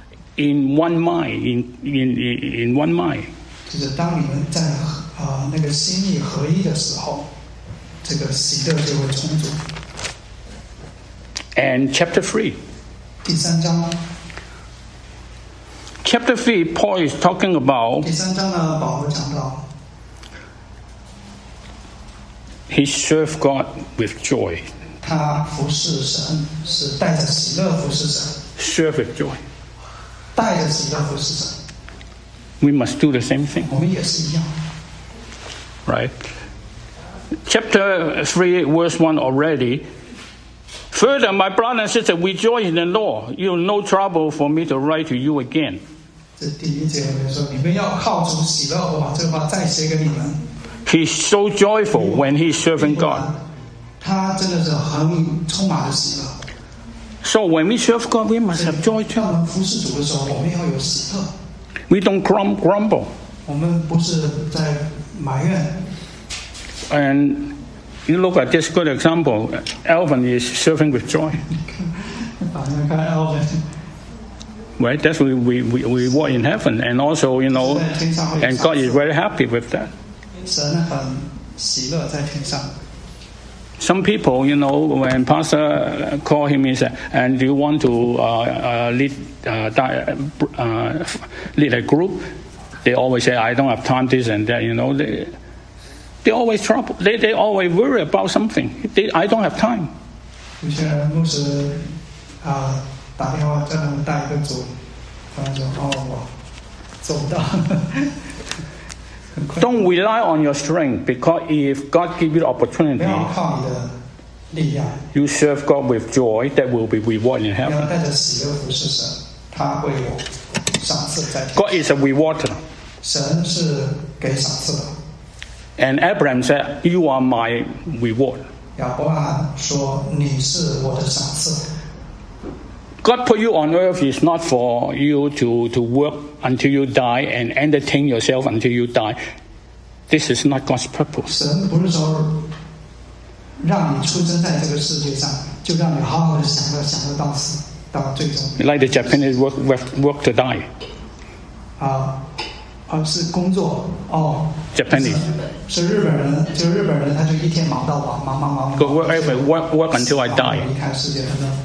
in one mind, in in in, in one mind. 就是当你们在啊、呃、那个心意合一的时候，这个喜乐就会充足。 And chapter three. 第三章， Chapter three, Paul is talking about 第三章呢，保罗讲到 he served God with joy. 他服侍神是带着喜乐服侍神， Serve with joy. 带着喜乐服侍神。 We must do the same thing, 我们也是一样。 right? Chapter three, verse one already. Further, my brother and sister, rejoice in the Lord. You no trouble for me to write to you again. 这第一节我们说，你们要靠主喜乐。我把这个话再写给你们。 He's so joyful when he's serving God. 他真的是很充满了喜乐。 So when we serve God, we must have joy 当我 too. 们服侍主的时候，我们要有喜乐。 We don't grum- grumble. 我们不是在埋怨。 And you look at this good example. Alvin is serving with joy. 反正看 Alvin Right? That's we, we, we, we walk in heaven. And also, you know, and God is very happy with that. 神很喜乐在天上。 Some people, you know, when pastor call him, he said, and do you want to uh, uh, lead, uh, di- uh, lead a group? They always say, I don't have time, this and that, you know. They, they always trouble. They, they always worry about something. They, I don't have time. 有些人牧师啊、打电话叫他们带一个组，他们说哦我做不到。很困难 Don't rely on your strength, because if God gives you the 不 opportunity, 要靠你的力量， you serve God with joy, that will be reward in 你 heaven. 要带着喜乐服侍神，他会有赏赐在天。 God is a rewarder. 神是给赏赐的。 And Abraham said, you are my reward. 亚伯拉罕说：“你是我的赏赐。” God put you on earth is not for you to, to work until you die and entertain yourself until you die. This is not God's purpose. 神不是说让你出生在这个世界上，就让你好好的享乐，享乐到死，到最终。 Like the Japanese work, work, work to die. 啊啊，是工作哦。 Japanese. 是日本人，就日本人，他就一天忙到晚，忙忙忙忙。 Go work, every- work, work until I die. 离开世界，他说忙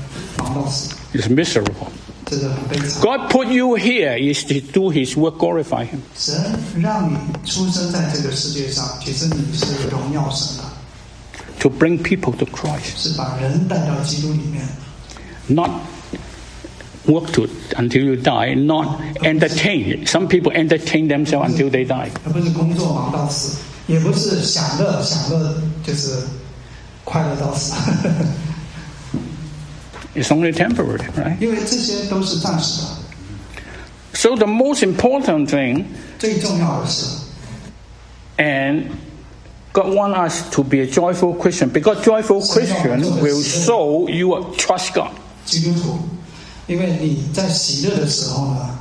忙到死， It's miserable. 这是很悲惨。 God put you here is to do His work, glorify Him. 神让你出生在这个世界上，其实你是荣耀神的， To bring people to Christ. 是把人带到基督里面， Not work to until you die, not entertain. Some people entertain themselves until they die. 而不是工作忙到死，也不是享乐享乐就是快乐到死， It's only temporary, right? 因为这些都是暂时的。 So the most important thing, 最重要的是， and God wants us to be a joyful Christian, because joyful Christian will show you trust God. 基督徒，因为你在喜乐的时候呢，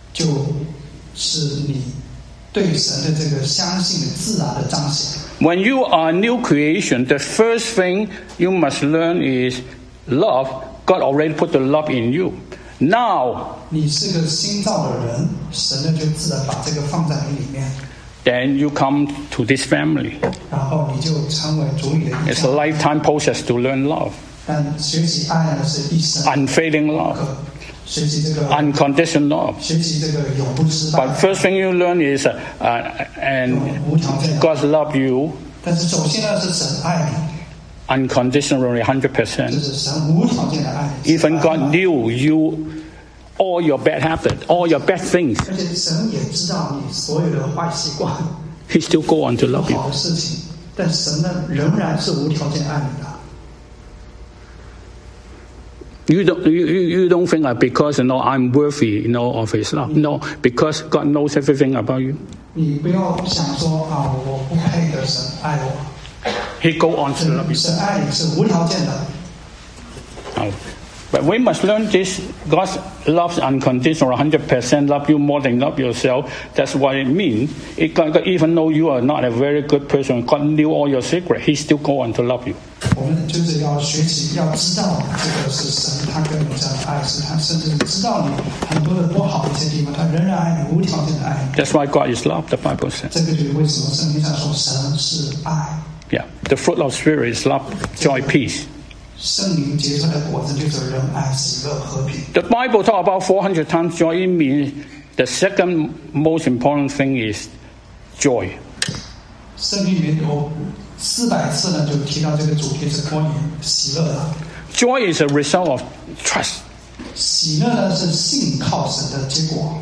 就是你对神的这个相信的自然的彰显。 When you are a new creation, the first thing you must learn is love. God already put the love in you. Now, 你是个新造的人，神呢就自然把这个放在你里面， then you come to this family. 然后你就成为主里的一 It's a 家。 lifetime process to learn love, 但学习爱呢是一生 unfailing love, 学习这个 unconditional love. 学习这个永不失败 But。first thing you learn is, uh, uh, and 无条件的。 God love you 但是首先呢是神爱你， unconditionally, one hundred 就 percent. 是神无条件的爱你。 Even God knew you, all your bad habits, all your bad things. 而且神也知道你所有的坏习惯、 He still go on to 不 love you. 好的事情，但神呢仍然是无条件爱你的。 You don't, you, you you don't think that because you know I'm worthy, you know, of His love. No, because God knows everything about you. 你不要想说啊，我不配的，神爱我。 He go on to love you. 神爱你是无条件的。 Oh. But we must learn this. God loves unconditional, one hundred percent love you more than love yourself. That's what it means. It, God, even though you are not a very good person, God knew all your secrets, He still go on to love you. 我们就是要学习，要知道这个是神，他跟你这样的爱，是他甚至知道你很多的不好的一些地方，他仍然爱你，无条件的爱你。 That's why God is love, the Bible says. 这个就是为什么圣经上说神是爱。 Yeah. The fruit of Spirit is love, joy, peace. 圣灵结出来的果子就是仁爱、喜乐、和平。 The Bible talk about four hundred times joy. It means the second most important thing is joy. 圣经里面有四百次呢，就提到这个主题是关于喜乐的。 Joy is a result of trust. 喜乐呢是信靠神的结果。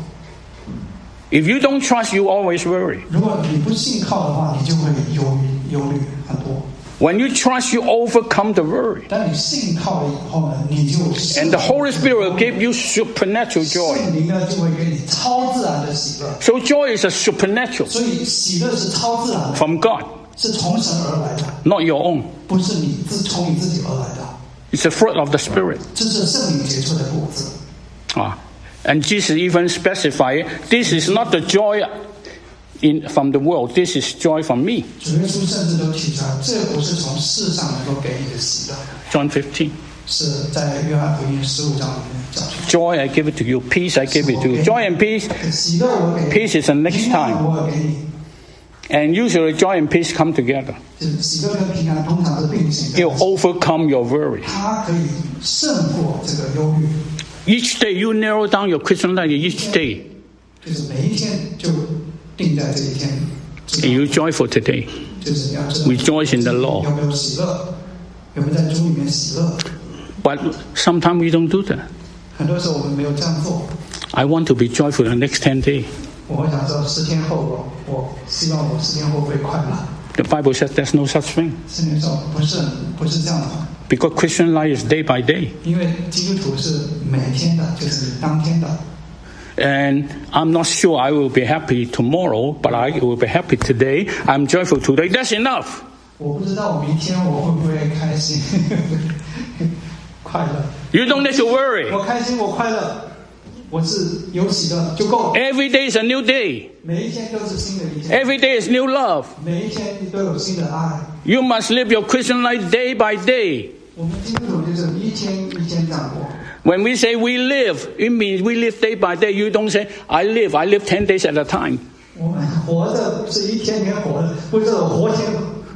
If you don't trust, you always worry. 如果你不信靠的话，你就会忧虑忧虑很多。 When you trust, you overcome the worry. 当你信靠了以后呢，你就 And the Holy Spirit will give you supernatural joy. 圣灵呢就会给你超自然的喜乐。 So joy is a supernatural 所以喜乐是超自然的， from God, 是从神而来的， not your own. 不是你自从你自己而来的。 It's the fruit of the Spirit. 这是圣灵结出的果子。 Ah. And Jesus even specified, this is not the joy in, from the world. This is joy from me. 主耶稣甚至都提出来，这不是从世上能够给你的喜乐， John fifteen. 是在约翰福音十五章里面讲出来。 Joy I give it to you. Peace I give it to you. Joy and peace. 喜乐我给你， Peace is the next 平安 time. 我给你。 And usually joy and peace come together. 就是喜乐跟平安通常是并行的 You，overcome your worry. 它可以胜过这个忧虑。 Each day you narrow down your Christian life. Each day. 就是每一天就定在这一天， And you joyful today. 就是你要知道 Rejoice in the Lord. 有没有喜乐，有没有在主里面喜乐。 But sometimes we don't do that. 很多时候我们没有这样做。 I want to be joyful the next ten days. 我会想说，十天后我我希望我十天后会快乐。 The Bible says there's no such thing. 圣经说不是不是这样的， Because Christian life is day by day. 因为基督徒是每天的，就是你当天的。 And I'm not sure I will be happy tomorrow, but I will be happy today. I'm joyful today. That's enough. 我不知道我明天我会不会开心快乐。 You don't need to worry. 我开心，我快乐，我是有喜乐就够了。 Every day is a new day. 每一天都是新的一天， Every day is new love. 每一天都有新的爱。 You must live your Christian life day by day. 我们基督徒就是一天一天这样过。 When we say we live, it means we live day by day. You don't say, I live, I live ten days at a time. 我们活着不是一天天活的，不是我活天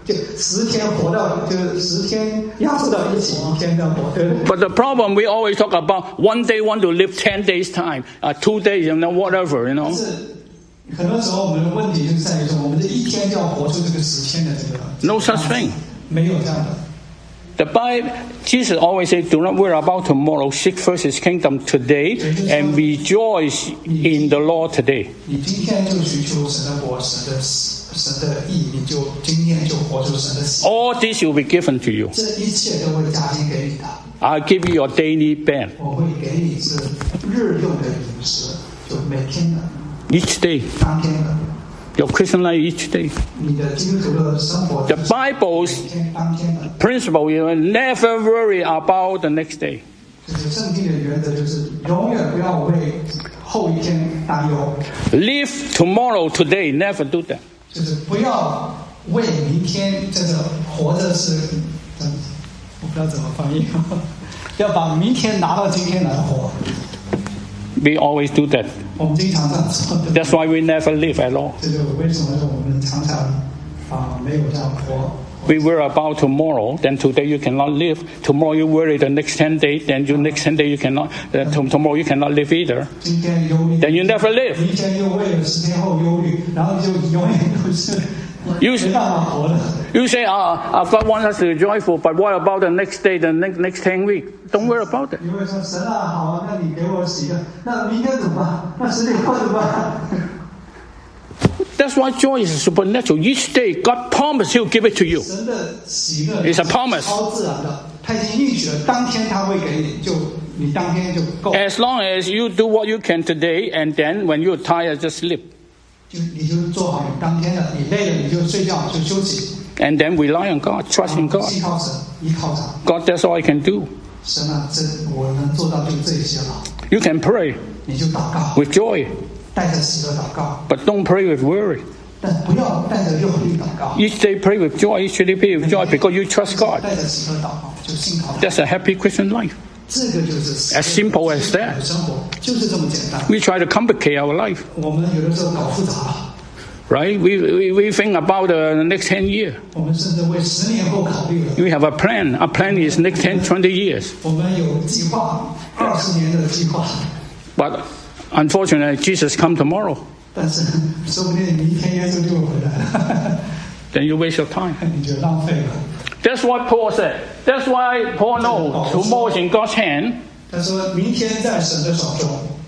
就十天活到就十天压缩到一起，一天这样活，对不对？ But the problem, we always talk about one day want to live ten days time, uh, two days, you know, whatever, you know. 是很多时候我们的问题就在于说，我们这一天就要活出这个十天的这个。 No such thing. 没有这样的。 The Bible, Jesus always said, do not worry about tomorrow, seek first his kingdom today and rejoice in the Lord today. 你今天就寻求神的国，神的神的义，你就今天就活出神的喜。 All this will be given to you. 这一切都会加添给你的。 I'll give you your daily bread. 我会给你是日用的饮食，就每天的。 Each day. 当天的。 Your Christian life each day. 你的基督徒的生活。 The Bible's 每天当天的。 principle, you know, never worry about the next day. 就是圣经的原则，就是永远不要为后一天担忧。 Live tomorrow, today. Never do that. 就是不要为明天这个活着是，我不知道怎么翻译，要把明天拿到今天来活。 We always do that. 我们经常这样做。 That's why we never live at all. 这就是为什么我们常常啊没有这样活。 We worry about tomorrow, then today you cannot live. Tomorrow you worry the next ten days, then you next ten days you cannot. Uh, to, tomorrow you cannot live either. 今天忧虑。 Then you never live. 明天又为了十天后忧虑，然后就永远都是 You 没办法活的。 You say, ah, uh, God wants us to be joyful, but what about the next day, the next next ten weeks? Don't worry about it. 你会说神啊，好啊，那你给我喜乐，那明天怎么办？那十天后怎么办？ That's why joy is supernatural. Each day, God promised He'll give it to you. 神的喜乐 It's a promise. 超自然的，他已经应许了，当天他会给你，就你当天就够。 As long as you do what you can today, and then when you're tired, just sleep. 就你就做好你当天的，你累了你就睡觉就休息。 And then rely on God, trust in God. 依靠神，依靠他。 God, that's all I can do. 神啊，这我能做到就这些了。 You can pray 你就祷告， with joy, 带着喜乐祷告， but don't pray with worry. 但不要带着忧虑祷告。 Each day pray with joy, each day pray with joy because you trust God. 带着喜乐祷告，就信靠他。 That's a happy Christian life. 这个就是 As simple as that. 生活就是这么简单。 We try to complicate our life, 我们有的时候搞复杂了， right? We, we, we think about the next ten years. 我们甚至为十年后考虑了。 We have a plan. Our plan is next ten, twenty years. 我们有计划，二十年的计划， But unfortunately, Jesus come tomorrow. 但是说不定明天耶稣就回来了， Then you waste your time. 你就浪费了。 That's what Paul said. That's why Paul knows tomorrow is in God's hand. 他说明天在神的手中，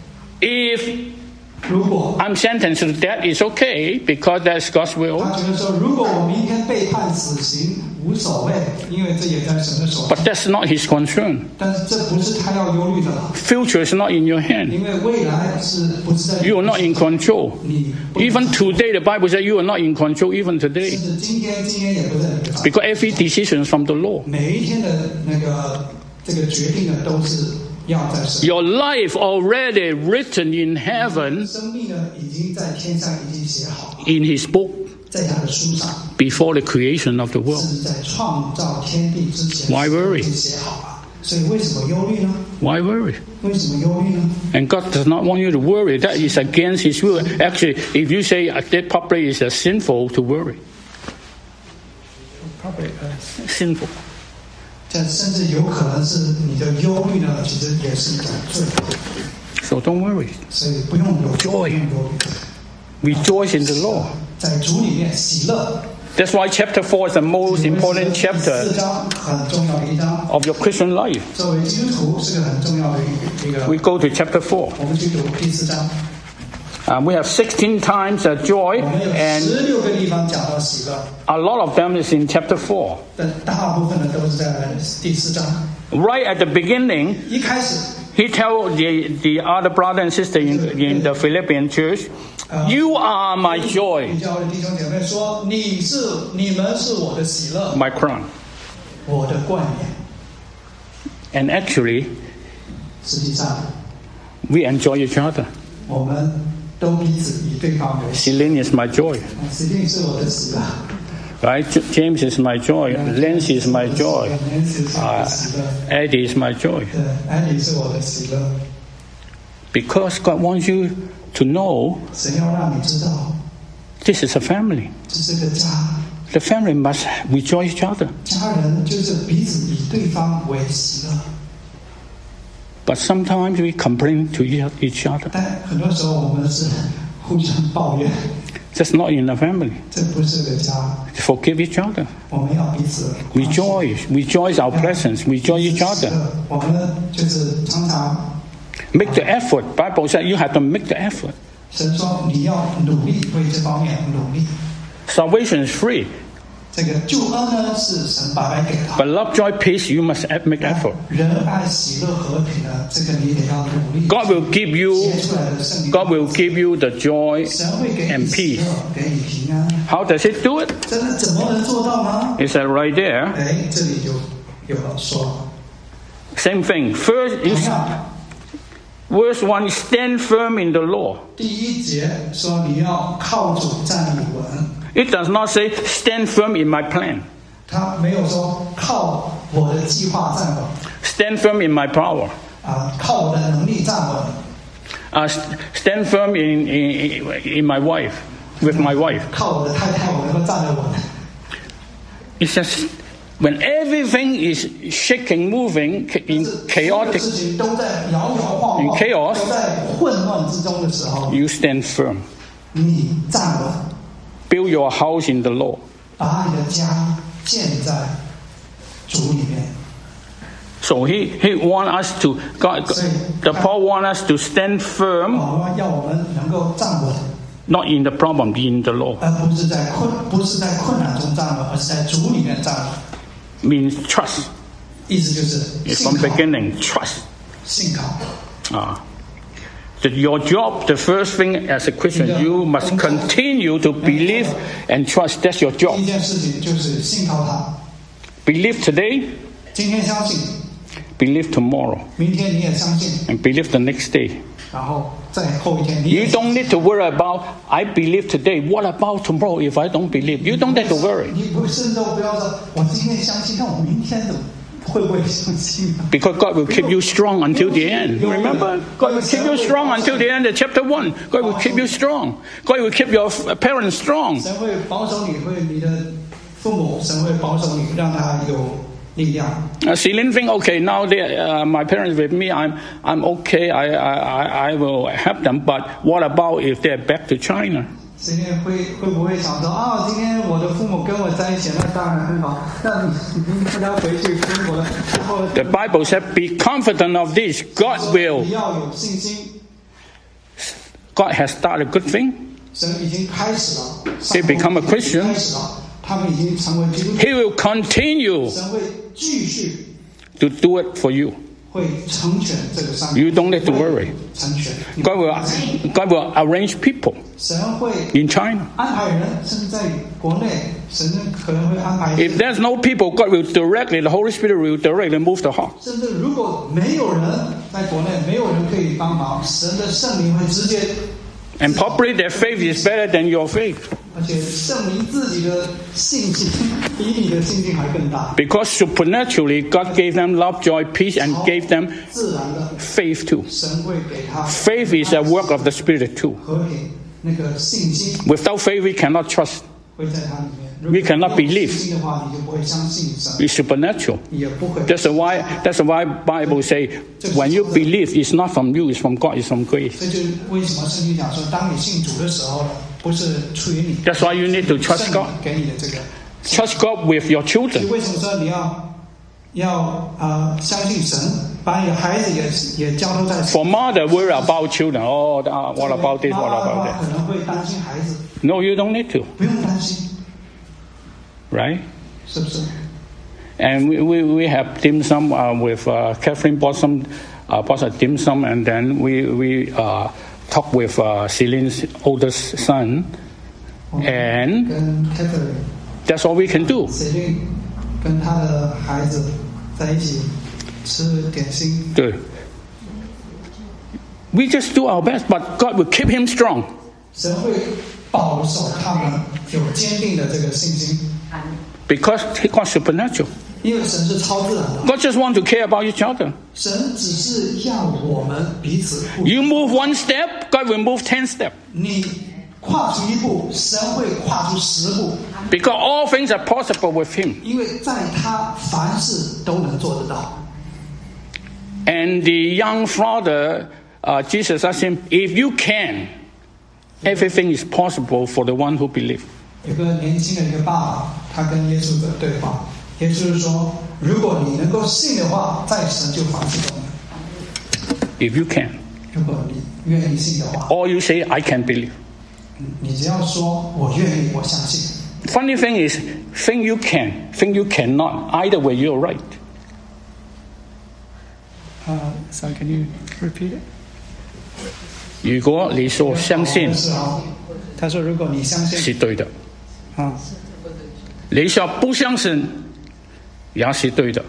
If 如果 I'm sentenced to death, it's okay because that's God's 他 will. 觉得说，如果我明天被判死刑无所谓，因为这也在神的手中。 But that's not his concern. 但是这不是他要忧虑的了， Future is not in your hand. 因为未来是不是在 You are not in control. 你不 Even today, the Bible says you are not in control even 甚 today. 至今天今天也不在你的掌控。 Because every decision is from the Lord. 每一天的那个这个决定呢，都是要在神。 Your life already written in heaven 生命呢，已经在天上已经写好了， in his book 在他的书上， before the creation of the world. 是在创造天地之前 Why worry? 已经写好了。所以为什么忧虑呢？ Why worry? 为什么忧虑呢？ And God does not want you to worry. That is against his will. Actually, if you say that probably is sinful to worry. Probably, Sinful. 这甚至有可能是你的忧虑呢，其实也是一种罪， So don't worry. 所以不用有 Joy. 不用忧虑， Rejoice in the Lord. 在主里面喜乐。 That's why chapter four is the most important 四 chapter 章很重要的一章， of your Christian life. 作为基督徒是个很重要的一个一 We 个。 go to chapter four. 我们去读第四章， Uh, we have sixteen times uh, joy, 我们有 and 十六个地方讲到喜乐， a lot of them is in chapter four. 但大部分呢都是在第四章。 Right at the beginning, 一开始 he tells the, the other brother and sister in, in the Philippian church, you are my 比 joy, 较的弟兄姐妹说：“你是你们是我的喜乐， my crown. 我的冠冕。 And actually, ” 实际上， we enjoy each other. 我们都彼此以对方为喜。 Celine is my joy, 史定是我的喜乐， right? J- James is my joy, Lance is my joy, ，Nancy 是我的喜乐， Eddie is my joy. 对，安妮是我的喜乐。 Because God wants you to know 神要让你知道， this is a family. 这是个家， The family must rejoice each other. 家人就是彼此以对方为喜乐。 But sometimes we complain to each other. 但很多时候我们是互相抱怨。 That's not in the family. 这不是个家。 Forgive each other. 我们要彼此 rejoice, rejoice our presence, rejoice each other. 我们就是常常 make the effort. Bible says you have to make the effort. 神说你要努力为这方面努力。 Salvation is free. 这个救恩呢是神白白给的。 But love, joy, peace, you must make effort. 仁爱、喜乐、和平呢，这个你得要努力。 God will give you, God will give you the joy and peace. 给你平安。 How does He do it? 真的怎么能做到呢 It's right there. 哎，这里就有了说。 Same thing. First, you, verse one: stand firm in the law. 第一节说你要靠主站立稳。 It does not say stand firm in my plan. 他没有说靠我的计划站稳。 Stand firm in my power. 啊，靠我的能力站稳。 Uh, stand firm in, in in my wife, with my wife. 靠我的太太，我能够站得稳。 It's just when everything is shaking, moving, in chaotic, 事情都在摇摇晃晃 in chaos, 都在混乱之中的时候， you stand firm. 你站稳。 Build your house in the Lord. 把你的家建在主里面。 So he he want us to God, the Paul want us to stand firm. 要我们能够站稳。 Not in the problem, in the Lord. 而不是在困，不是在困难中站稳，而是在主里面站稳。 Means trust. 意思就是信 From 靠。 beginning, trust. 信靠。 Ah. That your job, the first thing as a Christian, you must continue to believe and trust. That's your job. 第一件事情就是信靠他。 Believe today. 今天相信。 Believe tomorrow. 明天你也相信。 And believe the next day. 然后再后一天你 You don't need to worry about, I believe today. What about tomorrow if I don't believe? You don't need to worry. 你不甚至都不要说，我今天相信，那我明天怎么？会不会相信 Because God will keep you strong until the end. Remember? God will keep you strong until the end of chapter one. God will keep you strong. God will keep your parents strong. 神会保守你，会你的父母，神会保守你，让他有力量。 Uh, Celine think, okay, now they, uh, my parents with me, I'm I'm okay. I, I I will help them. But what about if they're back to China? 今天会会不会想说啊？今天我的父母跟我在一起，那当然很好。那你你不要回去中国了。 The Bible said, "Be confident of this. God will." 你要有信心。 God has started a good thing. 神已经开始了。 They become a Christian. 开始了，他们已经成为基督徒。 He will continue 神会继续 to do it for you. 会成全这个上。 You don't need to worry. 成全。 God will God will arrange people 神会 in China. 安排人，甚至在国内，神可能会安排。 If there's no people, God will directly, the Holy Spirit will directly move the heart. 甚至如果没有人在国内，没有人可以帮忙，神的圣灵会直接。 And probably their faith is better than your faith. 而且圣灵自己的信心比你的信心还更大。 Because supernaturally, God gave them love, joy, peace, and gave them 自然的 faith too. 神会给他 Faith is a work of the Spirit too. 和平那个信心 Without faith, we cannot trust. 会在他里面。 We cannot believe. 信心的话，你就不会相信神， It's supernatural. 也不会。 That's why that's why Bible say when you believe, it's not from you, it's from God, it's from grace. 这就是为什么圣经讲说，当你信主的时候呢，不是出于你。 That's why you need to trust God. 给你的这个。 Trust God with your 所以 children. 为什么说你要要呃相信神，把你的孩子也也交托在神。 For mother, worry about children. Oh, uh, what about this? What about 可 that? 能会担心孩子， No, you don't need to, 不用担心， right? 是不是？ And we, we, we have dim sum uh, with uh, Catherine bought some uh, bought a dim sum, and then we we uh, talk with uh, Celine's oldest son, and 跟 Catherine that's all we can do. 谁令跟他的孩子在一起吃点心。 Good. We just do our best, but God will keep him strong. 神会保守他们有坚定的这个信心， Because he got supernatural. 因为神是超自然的。 God just want to care about each other. 神只是要我们彼此互 You move one step, God will move ten steps. 你跨出一步，神会跨出十步。 Because all things are possible with him. 因为在他凡事都能做得到。 And the young father, uh, Jesus asked him, if you can, everything is possible for the one who believes. 有个年轻的一个爸爸，他跟耶稣的对话，耶稣是说，如果你能够信的话，在神就凡事都能。 If you can. 如果你愿意信的话。 Or you say, I can believe. 你只要說我願意，我相信。 Funny thing is, think you can, think you cannot. Either way, you're right. Uh, so can you repeat it? 如果你說相信， 他說如果你相信是對的。 啊， 你說不相信，也是對的。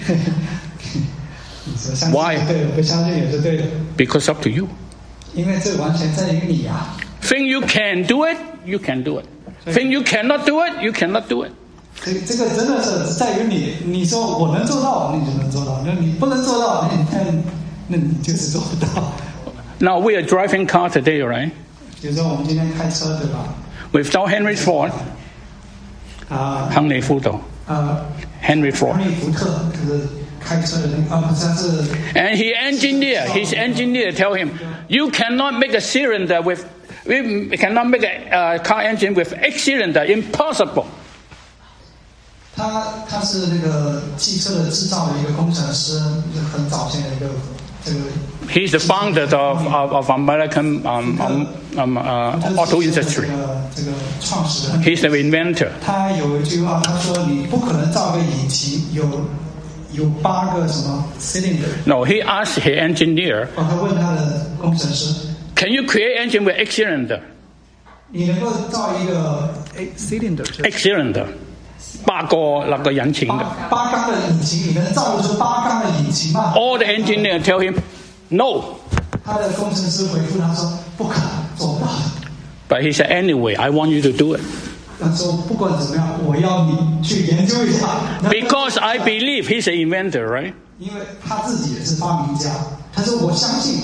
你說相信是對的，不相信也是對的。 Because up to you. 因為這完全在於你啊。 Think you can do it, you can do it. Think you cannot do it, you cannot do it. 这这个真的是在于你，你说我能做到，你就能做到；那你不能做到，那那那你就是做不到。 Now we are driving car today, right? 比如说我们今天开车，对吧 Without Henry Ford, 啊， 亨利福特， 呃 Henry Ford. 亨利福特就是开车的那个，啊，不是，他是 And he engineer, his engineer tell him, you cannot make a cylinder with, we cannot make a uh, car engine with eight cylinder, impossible. 他他是那个汽车的制造的一个工程师，很早前的一个这个。 He's the founder of of, of American um, um, um, uh, auto industry. 这个创始人。 He's the inventor. 他有一句话，他说：“你不可能造个引擎有有八个什么 cylinder。” No, he asked his engineer. 他问他的工程师 Can you create engine with eight cylinder? 你能够造一个 eight cylinder eight cylinder. 八個那個引擎的。 八缸的引擎，你能造得出八缸的引擎嗎 All the engineer tell him, no. 他的工程師回復他說，不可能，做不到的。 But he said, anyway, I want you to do it. 他說不管怎麼樣，我要你去研究一下。 Because I believe he's an inventor, right? 因為他自己也是發明家，他說我相信。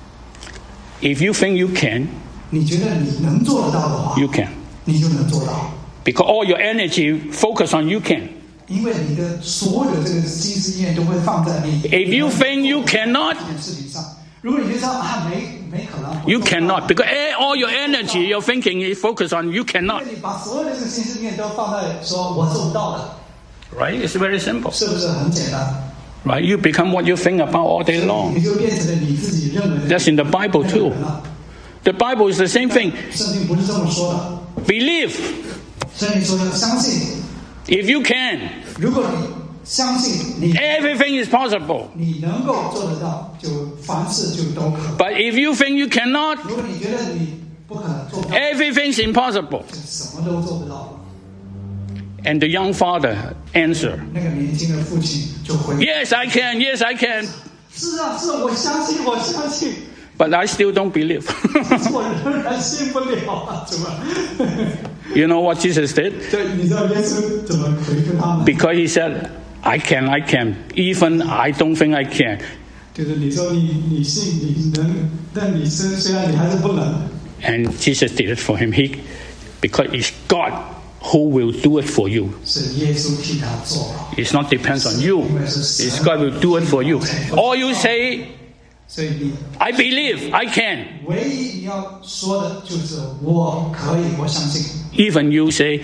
If you think you can, 你覺得你能做得到的話 you can. 你就能做到。 Because all your energy focus on you can. 因為你的所有的這個心思意念都會放在你。 If you think you cannot, 這件事情上，如果你覺得啊沒沒可能， you cannot. Because all your energy, your thinking is focused on you cannot. 因為你把所有的這個心思意念都放在說我做不到的。 Right? It's very simple. 是不是很簡單？ Right? You become what you think about all day long. 你就變成了你自己認為的。 That's in the Bible too. The Bible is the same thing. 聖經不是這麼說的。 Believe. 聖經說要相信。 If you can, 如果你相信你 everything is possible. 你能夠做得到，就凡事就都可。 But if you think you cannot, 如果你覺得你不可能做不到， everything's impossible. 就什麼都做不到。 And the young father answered, 那個年輕的父親就回 Yes, I can. Yes, I can. 是啊，是啊，我相信，我相信。 But I still don't believe. 我仍然信不了啊，怎麼？ You know what Jesus did? 對，你知道耶穌怎麼回復他們？ Because he said, I can, I can. Even I don't think I can. 就是你說你你信你能，但你雖雖然你還是不能。 And Jesus did it for him. He, because it's God who will do it for you. 是耶穌替他做。 It's not depends on you. It's God will do it for you. All you say, 所以你 I believe, I can. 唯一你要說的就是我可以，我相信。 Even you say,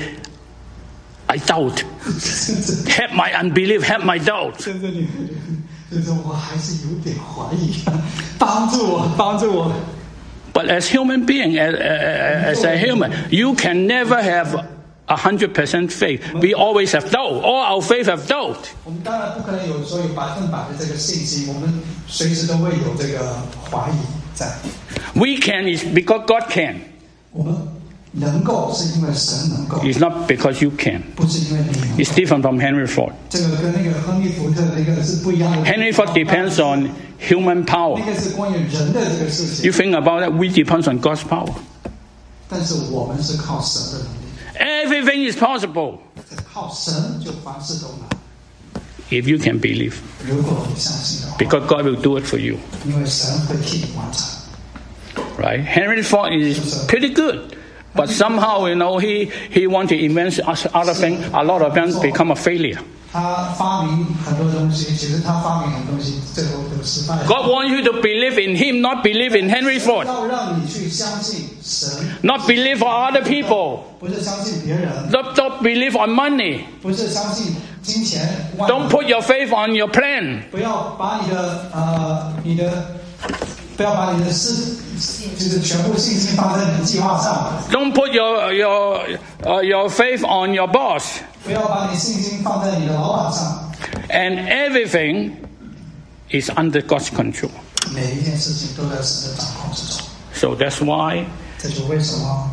I doubt. Help my unbelief, help my doubt. 甚至你就是我还是有点怀疑，幫助我，幫助我。 But as human being, as, as a human, you can never have a hundred percent faith. We always have doubt. All our faith have doubt. 我们当然不可能有说有百分百的这个信心，我们随时都会有这个怀疑在。 We can is because God can. 我们能够是因为神能够， It's not because you can. 不是因为你能够。 It's different from Henry Ford. 这个跟那个亨利福特那个是不一样的。 Henry Ford depends on human power. 那个是关于人的这个事情。 You think about it, we depend on God's power. 但是我们是靠神的能力。 Everything is possible 靠神就凡事都能。 if you can believe. 如果你相信的话， Because God will do it for you. 因为神会替你完成。 Right? Henry Ford is pretty good. But somehow, you know, he, he wanted to invent other things. A lot of them become a failure. 他发明很多东西，其实他发明很多东西，最后都失败了。 God wants you to believe in Him, not believe in Henry Ford. 要让你去相信神， Not believe on other people. 不是相信别人， Not, not believe on money. 不是相信金钱。 Don't put your faith on your plan. 不要把你的呃你的，不要把你的事，就是全部信心放在你的计划上。 Don't put your your uh, your faith on your boss. 不要把你信心放在你的老板上。 And everything is under God's control. 每一件事情都在神的掌控之中。 So that's why 这就为什么，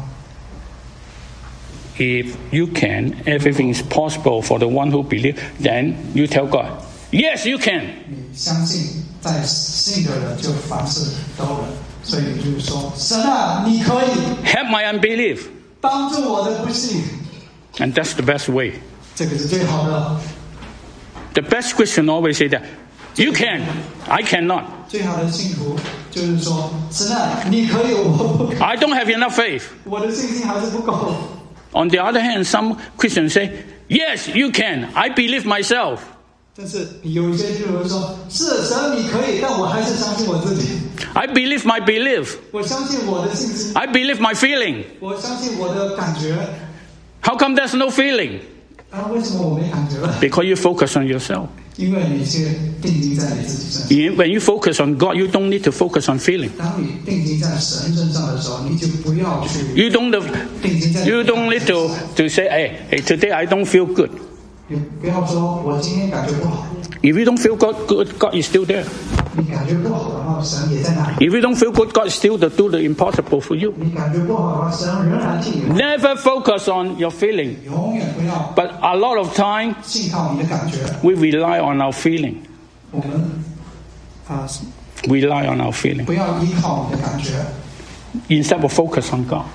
if you can, everything is possible for the one who believes. Then you tell God, yes, you can. 你相信在信的人就凡事都能，所以你就是说，神啊，你可以 Help my unbelief. 帮助我的不信， And that's the best way. 这个是最好的。 The best Christian always say that. You can, I cannot. 最好的信徒就是说，神啊，你可以，我不可以， I don't have enough faith. 我的信心还是不够。 On the other hand, some Christians say, yes, you can. I believe myself. 但是有一些就会说，是神你可以，但我还是相信我自己， I believe my belief. 我相信我的信心， I believe my feeling. 我相信我的感觉。 How come there's no feeling? 啊，为什么我没感觉了？ Because you focus on yourself. 因为你是定睛在你自己身上。 You- When you focus on God, you don't need to focus on feeling. 当你定睛在神身上的时候，你就不要去 You don't, 定睛在 you don't need to, to say, hey, hey, today I don't feel good. 你不要说我今天感觉不好， If you don't feel God, good, God is still there. 你感觉不好的话，神也在那里； If you don't feel good, God is still to do the impossible for you. 你感觉不好的话，神仍然替你。 Never focus on your feeling. 永远不要 But a lot of time, 信靠你的感觉。 we rely on our feeling. 我们啊， Rely on our feeling 不要依靠你的感觉。 instead of focus on God.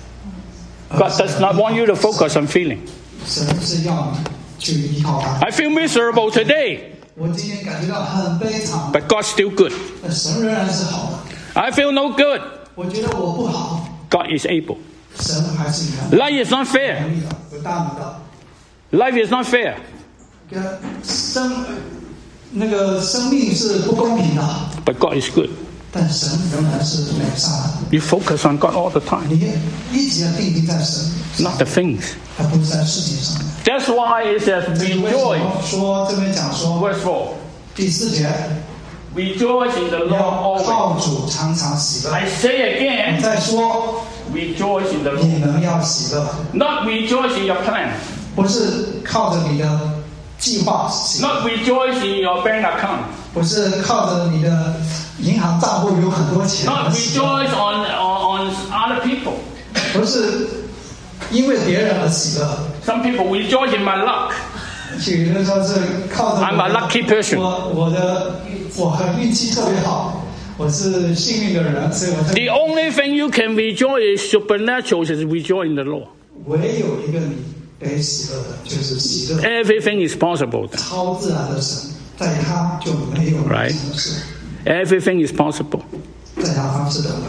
God does not want you to focus on feeling. 神是要你去依靠他。 I feel miserable today, 我今天感觉到很悲惨， but God's still good. 但神仍然是好的。 I feel no good. 我觉得我不好， God is able. 神还是一样 Life is not fair. 能力的，有大能的。 Life is not fair. 跟生那个生命是不公平的， But God is good. 但神仍然是美善的。 You focus on God all the time, 你一直要定睛在神， not the things. 而不是在事情上面。 That's why it says 为什 rejoice. 么说这边讲说 Verse four. 第四节 Rejoice in the Lord 要 always. 靠主常常喜乐。 I say 你 again, 再说， rejoice in the 你 Lord. 们要喜乐， Not rejoice in your plan. 不是靠着你的计划喜乐， Not rejoice in your bank account. 不是靠着你的银行账户有很多钱 Not 而喜乐， rejoice on, on, on other people. 不是因为别人而喜乐。 Some people rejoice in my luck. 有的时候是靠着我 I'm a lucky person. 我我的我很运气特别好，我是幸运的人，所以我特 The only thing you can rejoice is supernatural is rejoice in the Lord. 唯有一个你得喜乐的，就是喜乐。 Everything is possible. 超自然的神，在他就没有难成的事， Everything is possible. 在他方式得了。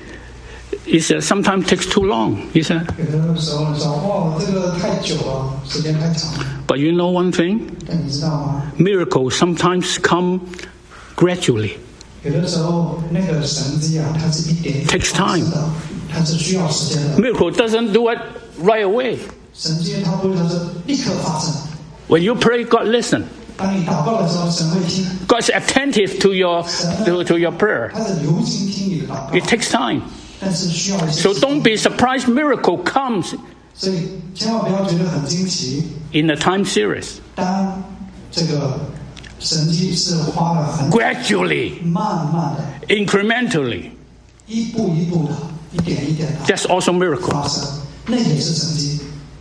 It uh, sometimes takes too long. He said. 有的时候说哇，这个太久了，时间太长了。 But you know one thing? 但你知道吗？ Miracles sometimes come gradually. 有的时候那个神迹啊，它是一点点 Takes time. 发生的，它是需要时间的。 Miracle doesn't do it right away. 神迹它不是说是立刻发生。 When you pray, God listen. 当你祷告的时候，神会听， God's attentive to your to, to your prayer. 他是留心听你的祷 It 告， takes time. 但是需要一些 So 时间。 don't be surprised. Miracle comes 所以千万不要觉得很惊奇。 in the time series. 当这个神迹是花了很 Gradually, 慢慢的、 incrementally. 一步一步的、一点一点的 That's also miracle. 发生，那也是神迹。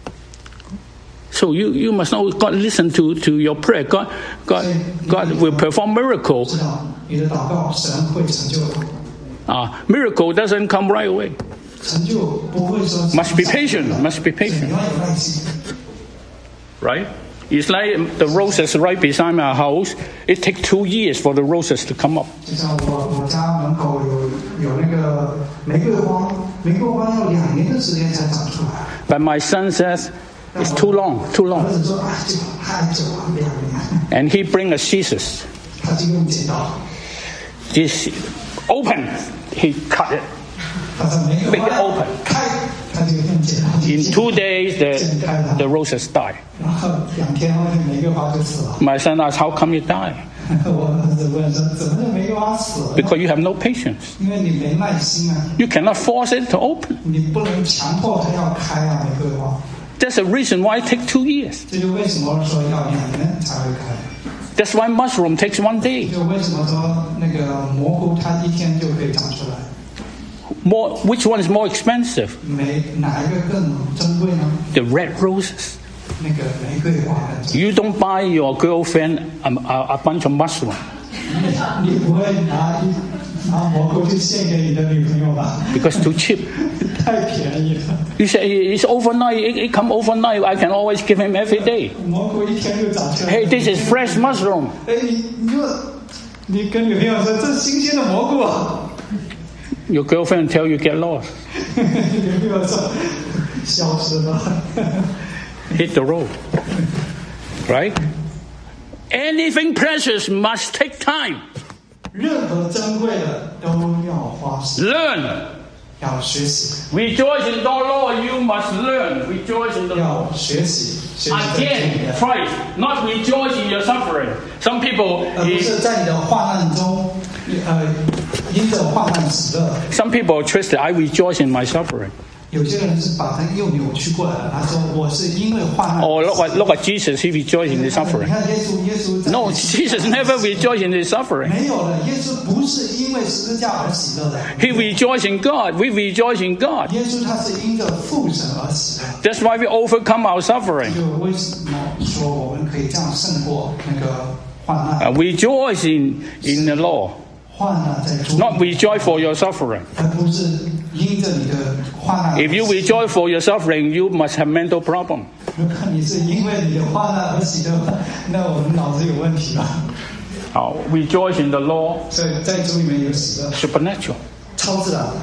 So you, you must know God listen to, to your prayer. God, God, God will perform miracle. 知道你的祷告，神会成就的。 Uh, miracle doesn't come right away. 成就不会说 Must be patient. Must be 对，你 patient. 要有耐心。 Right? It's like the roses right beside my house. It takes two years for the roses to come up. 就像我我家门口有有那个玫瑰花，玫瑰花要两年的时间才长出来。 But my son says it's too long, too 儿 long. 子说：“哎，就太久了，两年。” And he bring a scissors. 他就用剪刀， This open. He cut it. 他说玫瑰 Make it 花 open. 开，他就用剪刀去 In 剪。 two days, the the roses die. 然后两天后，这玫瑰花就死了。 My son asked, "How come you die?" 我儿子问说：“怎么就玫瑰花死了？” Because you have no patience. 因为你没耐心啊， You cannot force it to open. 你不能强迫它要开啊，玫瑰花。 That's the reason why it takes two years. 这就为什么说要两年才会开。 That's why mushroom takes one day. 就为什么说那个蘑菇它一天就可以长出来？ More, which one is more expensive? 玫哪一个更珍贵呢？ The red roses. 那个玫瑰花更珍贵。 You don't buy your girlfriend a, a, a bunch of mushroom 你你不会拿一拿蘑菇去献给你的女朋友吧？ because too cheap. 太便宜了， You say it's overnight. It, it come overnight. I can always give him every day. 蘑菇一天就长出来。 Hey, this is fresh mushroom. 哎，你你就你跟女朋友说这是新鲜的蘑菇啊， Your girlfriend tell you get lost. 女朋友说消失了。 Hit the road. Right? Anything precious must take time. 任何珍贵的都要花时间， Learn. 要学习， Rejoice in the Lord. You must learn. Rejoice in the 要 Lord. 学习，学习在主里 Again, 面， twice. Not rejoice in your suffering. Some people, 而不是在你的患难中，呃，因着患难喜乐。 some people are twisted. I rejoice in my suffering. 有些人是把它又扭曲过来了，他说我是因为患难。 Oh, look at look at Jesus. He rejoiced in his 你 suffering. 看耶稣，耶稣在 No, Jesus never rejoiced in his suffering. 没有了，耶稣不是因为十字架而喜乐的。 He rejoiced in God. We rejoice in God. 耶稣他是因着父神而喜乐。 That's why we overcome our suffering. 就为什么说我们可以这样胜过那个患难？ Uh, rejoice in in the Lord. 患难在主里， Not rejoice for your suffering. 而不是因着你的患难而喜乐。 If you rejoice for your suffering, you must have mental problem. 如果你是因为你的患难而喜乐，那我们脑子有问题了。 Uh, rejoice in the Lord. 所以在主里面有喜乐， Supernatural. 超自然的，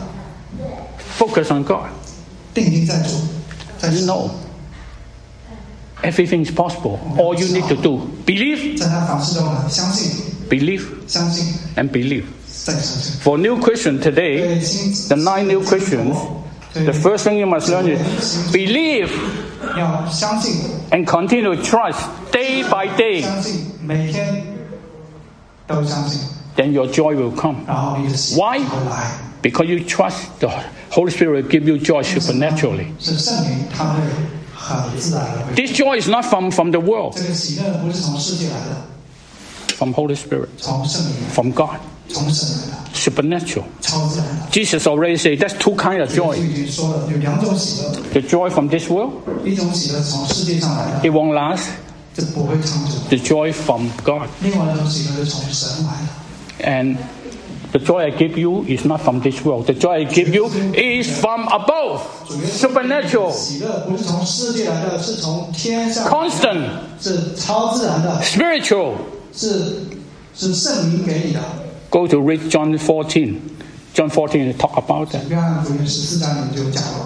Focus on God. 定睛在主，在 You know, everything is possible. All you need to do, believe, 在他凡事中呢，相信， believe, 相信， and believe. 再相信。 For new Christian today, 对新 the nine new Christians, 对 the first thing you must learn is believe 要相信， and continue to trust day by day. 相信，每天都相信， Then your joy will come. 然后你的喜乐 Why? 会来。 Because you trust the Holy Spirit will give you joy supernaturally. 是圣灵，他会很自然的会。 This joy is not from, from the world, 这个喜乐不是从世界来的， from Holy Spirit, 从圣灵来的， from God, 从神来的， supernatural. 超自然的。 Jesus already said that's two kinds of 耶稣 joy. 已经说了，有两种喜乐， The joy from this world, 一种喜乐从世界上来 it 的， won't last. 这不会长久； The joy from God. 另外一种喜乐是从神来的。 And the joy I give you is not from this world. The joy I give you is from above, 主耶稣 supernatural, 喜乐不是从世界来的，是从天上来的， constant, 是超自然的， spiritual. 是是圣灵给你的。 Go to read John fourteen. John fourteen talk about that. 约翰福音十四章里面就讲了，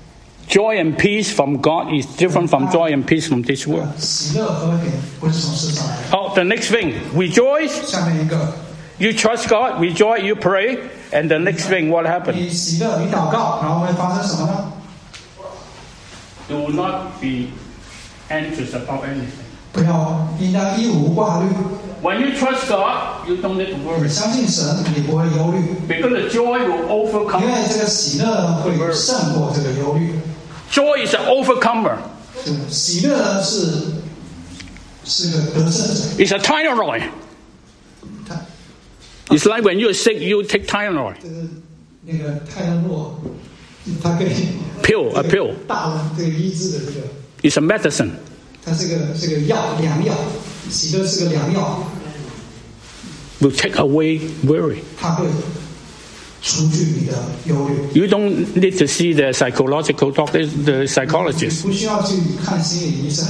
Joy and peace from God is different from joy and peace from this world. 喜乐和平不是从世上来的。 Oh, the next thing, rejoice. 下面一个， You trust God, rejoice, you pray, and the next thing, what happened? 你喜乐，你祷告，然后会发生什么呢？ Do not be anxious about anything. 不要应当一无挂虑。 When you trust God, you don't need to 你 worry 相信神，你不会忧虑， because the joy will 因 overcome. 为这个喜乐呢会胜过这个忧虑。 Joy is an overcomer. 是喜乐呢是是个得胜者。 It's a Tylenol. 他 It's like when you're sick, you take Tylenol. 这个那个泰勒诺，它可以 Pill, a pill. 大的这个医治的这个， It's a medicine. 它是个是个药良药，喜乐是个良药， Will take away worry. 它会除去你的忧虑。 You don't need to see the psychological doctor, the 你 psychologist. 不需要去看心理医生，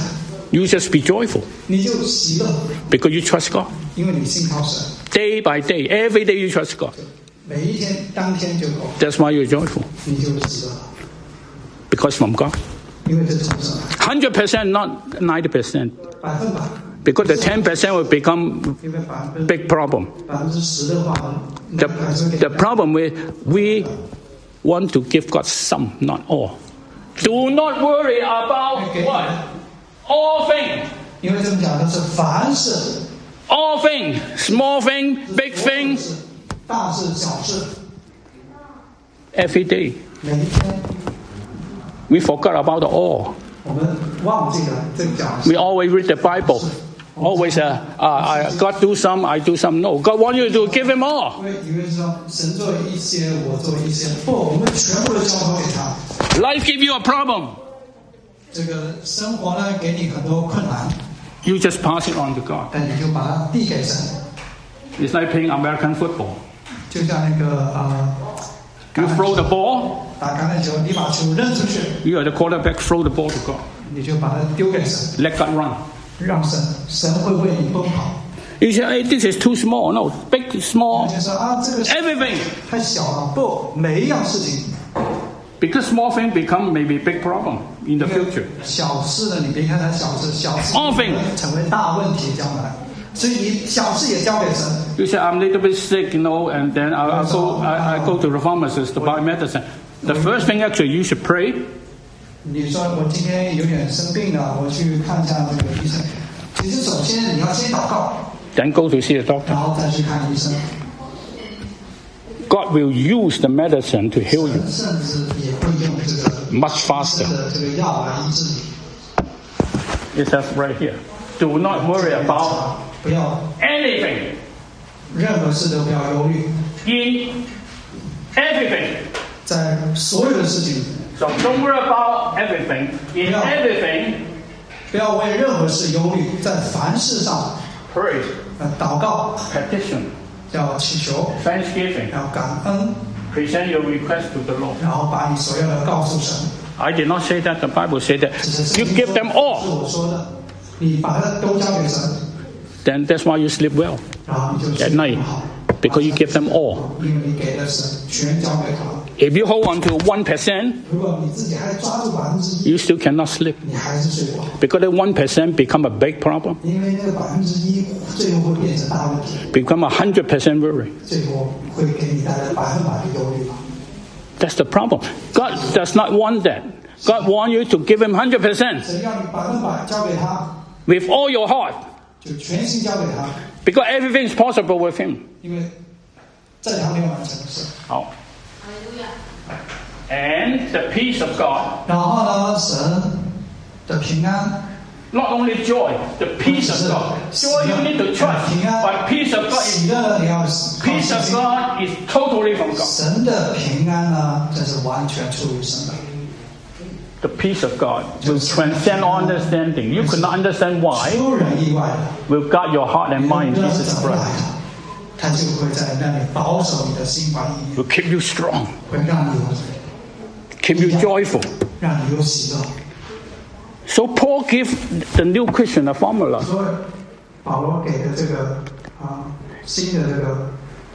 You just be joyful 你就喜乐， because you trust God. 因为你信靠神， Day by day, every day you trust God. 每一天当天就够， That's why you're joyful, 你就喜乐， because from God. 因为这是从神来， one hundred percent, not ninety percent. 百分百， Because the ten percent will become 因为百分 big problem. 百分之十的话，那 The, 还是会给 the problem is we want to give God some, not all. Do not worry about what? All things. 因为这么讲的是凡事， All things. Small thing, big thing, 大事小事， every day. 每一天 We forgot about the all. 我们忘记了这个讲 We always read the Bible. Always, uh, uh, I, God do some, I do some. No, God wants you to give Him all. 因为以为说神做一些，我做一些，不，我们全部都交托给他。 Life give you a problem. 这个生活呢，给你很多困难， You just pass it on to God. 但你就把它递给神， It's like playing American football. 就像那个呃， You throw the ball, 打橄榄球，你把球扔出去， you are the quarterback, throw the ball to God. 你就把它丢给神， Let God run. 让神，神会为你奔跑。 You say, hey, this is too small. No, big, 有 small, 些说啊，这个 everything. 太小了，不，每一样事情， Because small thing become maybe big problem in the future. 小事呢，你别看它小事，小事 All thing 成为大问题，将来，所以你小事也交给神。 You say, I'm a little bit sick, you know, and then I, I go, I, I go to the pharmacist to buy medicine. The first thing actually you should pray. 你说我今天有点生病了，我去看一下这个医生。其实首先你要先祷告， Then go to see the doctor. 然后再去看医生。 God will use the medicine to heal you 甚至也会用这个 much faster. 的这个药来医治你。 It says right here. Do not worry about 不要 anything. 任何事都不要忧虑， In everything. 在所有的事情， So don't worry about everything. In Yeah. everything, 不要为任何事忧虑，在凡事上 pray, 呃祷告， petition, 要祈求， thanksgiving. 要感恩， Present your request to the Lord. 然后把你所要的告诉神。 I did not say that. The Bible said that. 这是 You give them 是 all. 我说的，你把它都交给神， Then that's why you sleep well 然后你就 at 睡 night. 得好， Because you give them all. 因为你给了神，全交给他。 If you hold on to one percent, 如果你自己还抓住百分之一， you still cannot sleep. 你还是睡不好， Because that one percent become a big problem. 因为那个百分之一最后会变成大问题， Become a hundred percent worry. 最后会给你带来百分百的忧虑。 That's the problem. God does not want that. God wants you to give Him hundred percent 神要你百分百交给他， with all your heart. 就全心交给他， Because everything is possible with Him. 因为这两天完成的事。 好。And the peace of God, 然后呢，神的平安， not only joy, the peace of God. Joy you need to trust, but peace of God is 喜乐你要 peace of God is totally from God. 神的平安呢，这是完全出于神的。 The peace of God will transcend all understanding. You could not understand why. 出人意外的， Will guard your heart and mind in 不知道 Jesus 是怎么来 Christ. 的，他就会在那里保守你的心怀意念， Will keep you strong, 会让你有 keep you joyful. 让你有喜乐。 So Paul gave the new Christian a formula. 所以保罗给的这个啊新的这个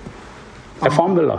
A formula.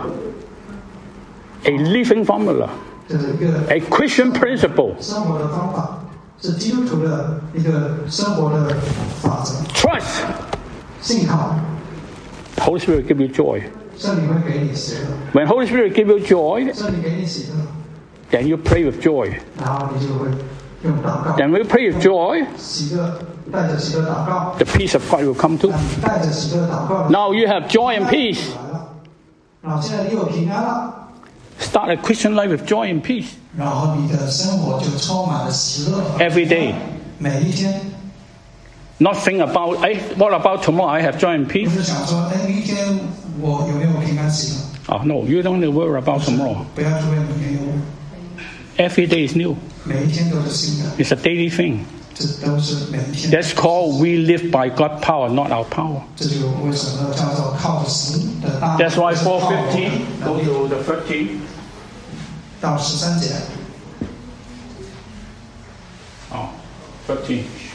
A living formula. 这是一个 A Christian principle. 生活的方法，是基督徒的一个生活的法则。 Trust. 信靠， Holy Spirit give you joy. 圣灵会给你喜乐， When Holy Spirit give you joy, 圣灵给你喜乐， then you pray with joy. 然后你就会用祷告， Then when you pray with joy, 喜乐带着喜乐祷告， the peace of God will come too. 那你带着喜乐祷告， Now you have joy and peace. 来了，然后现在你有平安了， Start a Christian life with joy and peace 然后你的生活就充满了喜乐， every day. 每一天。 Not think about, hey, what about tomorrow? I have joy and 不 peace. 是想说，哎，明天我有没有平安喜乐？ Oh no, you don't need to worry about tomorrow. 不要去为明天忧虑， Every day is new. 每一天都是新的， It's a daily thing. 这都是每一天。 That's called we live by God's power, not our power. 这就为什么叫做靠着神的大能。 That's why 不是靠 four 我 fifteen, 的 go 能力 to the thirteen. 到十三节， Oh, thirteen.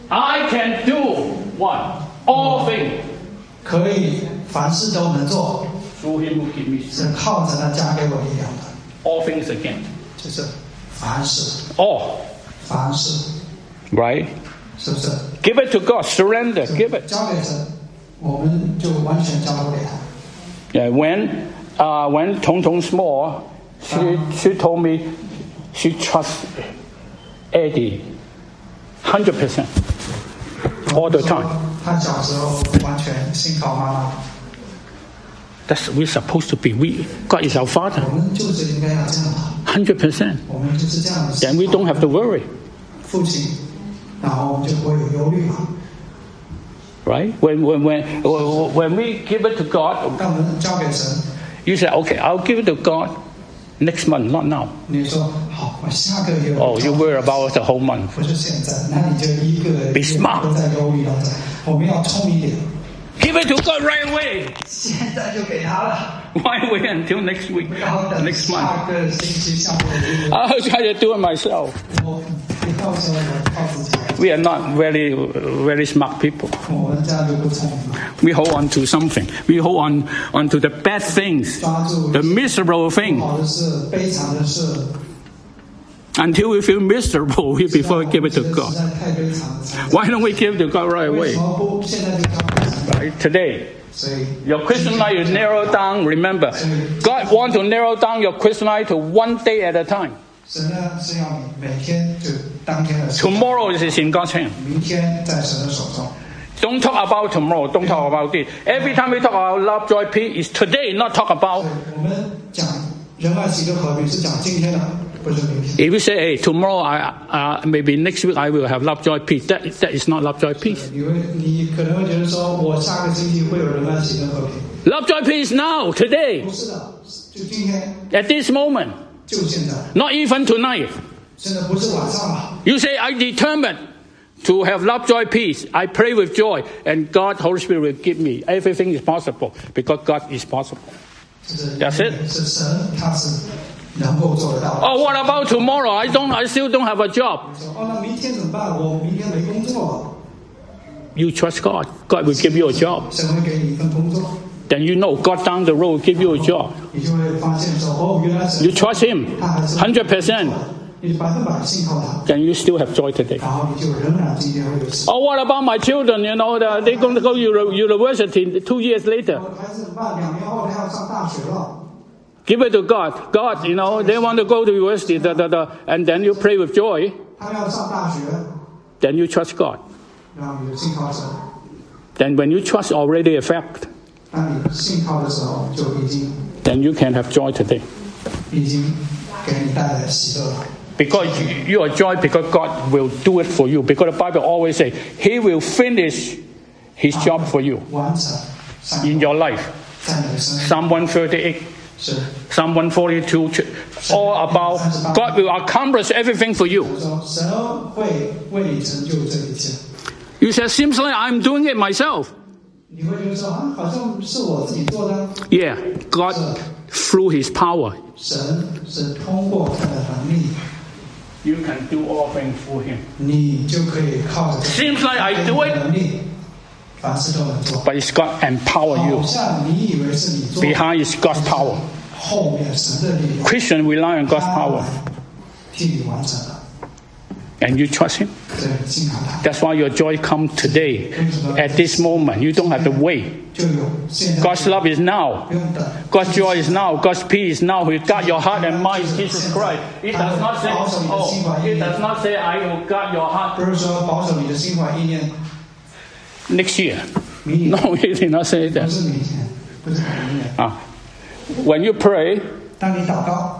I can do what? All things 可以凡事都能做， through him who gives me 是 strength. 靠着那加给我力量的， All things again. 就是凡事， All. 凡事， Right? 是不是？ Give it to God. Surrender. Give it. 交给神，我们就完全交托给他。 Yeah, when uh, when Tong Tong small, she she told me she trusts Eddie hundred percent all the time. 他小时候完全信靠妈妈， That's we're supposed to be. We God is our Father, 我们就是应该要这样的， hundred percent. 我们就是这样的。 Then we don't have to worry, 父亲，然后我们就不会有忧虑嘛。 right? When when when when we give it to God, 当我们交给神， you say, "Okay, I'll give it to God next month, not now." 你说好，我下个月 Oh, you worry about the whole month. 不是现在，那你就一个 Be 月 smart. 都在忧虑当中。我们要聪明一点， Give it to God right away. 现在就给他了， Why wait until next week, 不要等 next month? 下个星期下个月。 I'll try to do it myself. 我你到时候我靠自己， We are not very, very smart people. 我们这样就不聪明了。 We hold on to something. We hold on onto the bad things, 抓住 the miserable 不 thing, 好的事、悲惨的事， until we feel miserable before we give it to 实 God. 在太悲惨了才。 Why don't we give it to God right 为 away? 什么不现在就交给神？ Right? Today, 所以 your Christian life is narrowed down. Remember, God wants to narrow down your Christian life to one day at a time. 神呢是要你每天就当天的事， Tomorrow is in God's hand. 明天在神的手中。 Don't talk about tomorrow. Don't talk about it. Every time we talk about love, joy, peace, it's today, not talk about. 我们讲仁爱、喜乐、和平是讲今天的，不是明天。 If you say, "Hey, tomorrow, I, uh, maybe next week, I will have love, joy, peace," that that is not love, joy, peace. 你会，你可能会觉得说，我下个星期会有仁爱、喜乐、和平。 Love, joy, peace now, today, 不是的，就今天， at this moment, 就现在， not even tonight. 现在不是晚上了。 You say, "I determined to have love, joy, peace. I pray with joy, and God, Holy Spirit will give me. Everything is possible because God is possible." 就是 That's it. 是神，他是能够做得到的。 Oh, what about tomorrow? I don't. I still don't have a job. 说哦，那明天怎么办？我明天没工作了。 You trust God. God will give you a job. 神会给你一份工作， Then you know God down the road will give you a job. 你就会发现说，哦，原来神 You trust Him 他还是 hundred percent. 你百分百信靠他， Then you still have joy today. 然后你就仍然今天会有喜。 Oh, what about my children? You know, they're, they're going to go to university two years later. 我的孩子怎么办？两年后他要上大学了。 Give it to God. God, you know, they want to go to university, da, da, da, and then you pray with joy. 他们要上大学， Then you trust God. 然后你就信靠神。 Then when you trust already a fact, 当你信靠的时候，就已经 then you can have joy today. 已经给你带来喜乐了。 Because you, you are joy because God will do it for you. Because the Bible always says He will finish His job for you 完成善 in your life. 在你的生命 Psalm one thirty-eight, 是。 Psalm one forty-two, all about God will accomplish everything for you. 说神会为你成就这一切。 You say, seems like I'm doing it myself. 你会觉得说啊，好像是我自己做的。 Yeah, God through His power. 神是通过他的能力， You can do all things through Him. 你就可以靠着 Seems like I do it, 能力，凡事都能做。 but it's God empower 好 you. 像你以为是你做， Behind is God's power. 后面神的力量 Christian rely on God's 他 power, 来替你完成了， and you trust Him. 所以你信靠他， That's why your joy comes today, at this moment. You don't have to wait. 就有现在 God's love is now. 不用等。 God's joy is now. God's peace is now. He got your heart and mind, Jesus Christ. It does not say, oh, it does not say, I will guard your heart 不是说保守你的心怀意念， next year. 明年 No, He did not say 不 that. 是明天，不是明年。 Ah. When you pray, 当你祷告，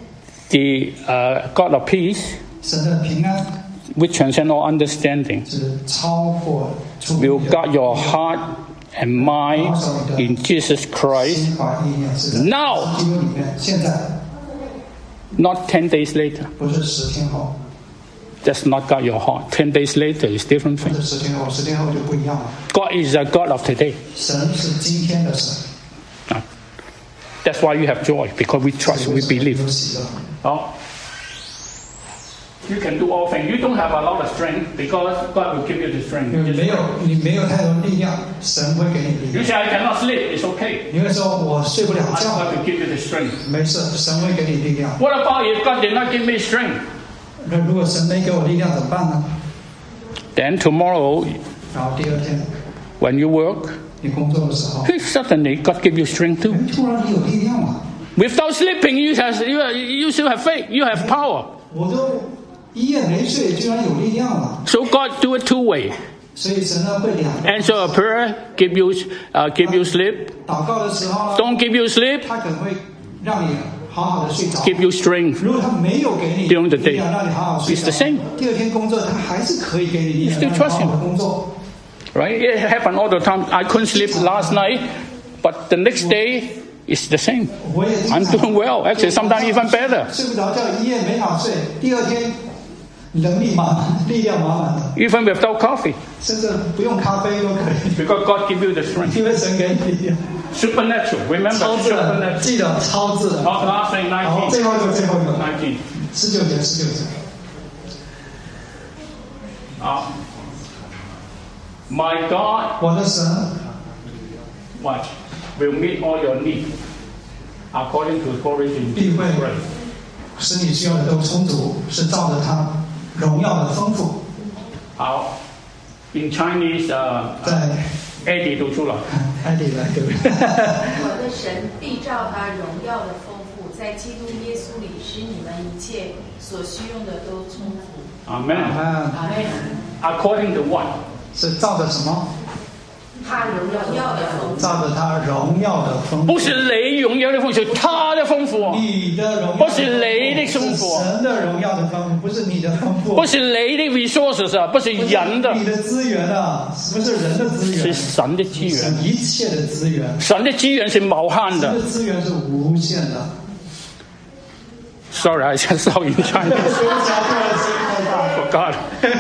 the uh, God of peace, 神的平安 which transcends all understanding, 是超过出 will 的 guard your heart and mind in Jesus Christ 心怀意念是在 now, 基督里面。现在 not ten days later. 不是十天后， That's not guard your heart. Ten days later is different 不 thing. 是十天后，十天后就不一样了。 God is a God of today. 神是今天的神， Ah. That's why you have joy, because we trust, we 所以 believe. 有喜乐。 好， You can do all things. You don't have a lot of strength because God will give you the strength. 没有你没有太多力量，神会给你力 You 量。 say, I cannot sleep. It's okay. 你会说我睡不了 Ask 觉， God to give you the strength. 没事，神会给你力量。 What about if God did not give me strength? 那如果神没给我力量怎么办呢？ Then tomorrow, 然后第二天 when you work, 你工作的时候， suddenly God give you strength too. 突然你有力量了， Without sleeping, you have you, you still have faith. You have power. 我都一夜没睡，居然有力量了。 So God do it two way. 所以神呢会两个 Answer a prayer, give you uh, give you sleep. 祷告的时候呢， Don't give you sleep, 他可能会让你好好的睡着。 give you strength. 如果他没有给你 During the day. 力量，让你好好睡 It's 着 the same. 第二天工作他还是可以给你力量， You still 让你 trust 好好的工作。 Right? It happened all the time. I couldn't sleep last night, but the next day it's the same. 我也经 I'm 常 doing well. Actually, sometimes even better. 睡不着觉，一夜没好睡，第二天能力满满，力量满满的， Even without coffee. 甚至不用咖啡都可以， Because God give you the strength. 因为神给你力量。 Supernatural. 超 Remember 自然， supernatural. 记得超自然。 Not last thing 好， nineteen. 最后一个，最后一个， nineteen. 十九节，十九节。 Uh, my God 我的神 what? Will meet all your needs according to His glory in 必 Jesus 会 Christ. 使你需要的都充足，是照着他荣耀的丰富。 好 In Chinese, uh, 在 Eddie 读出了。 艾迪来，对不对？ 我的神必照他荣耀的丰富，在基督耶稣里，使你们一切所需用的都充足。 Amen. 啊， 阿妹， According to what? 是照着什么？ 他荣耀的丰富， 照着他荣耀的丰富。 不是你荣耀的丰富，是他的丰富。 你的荣耀， 不是你的丰富， 是神的荣耀的丰富，不是你的丰富。 不是你的 resources 啊，不是人的， 你的资源啊，不是人的资源， 是神的资源。 神一切的资源， 神的资源是无限神的。 的资源是无限的。 Sorry, I just saw in Chinese. 说起来突然声音太大。 Forgot.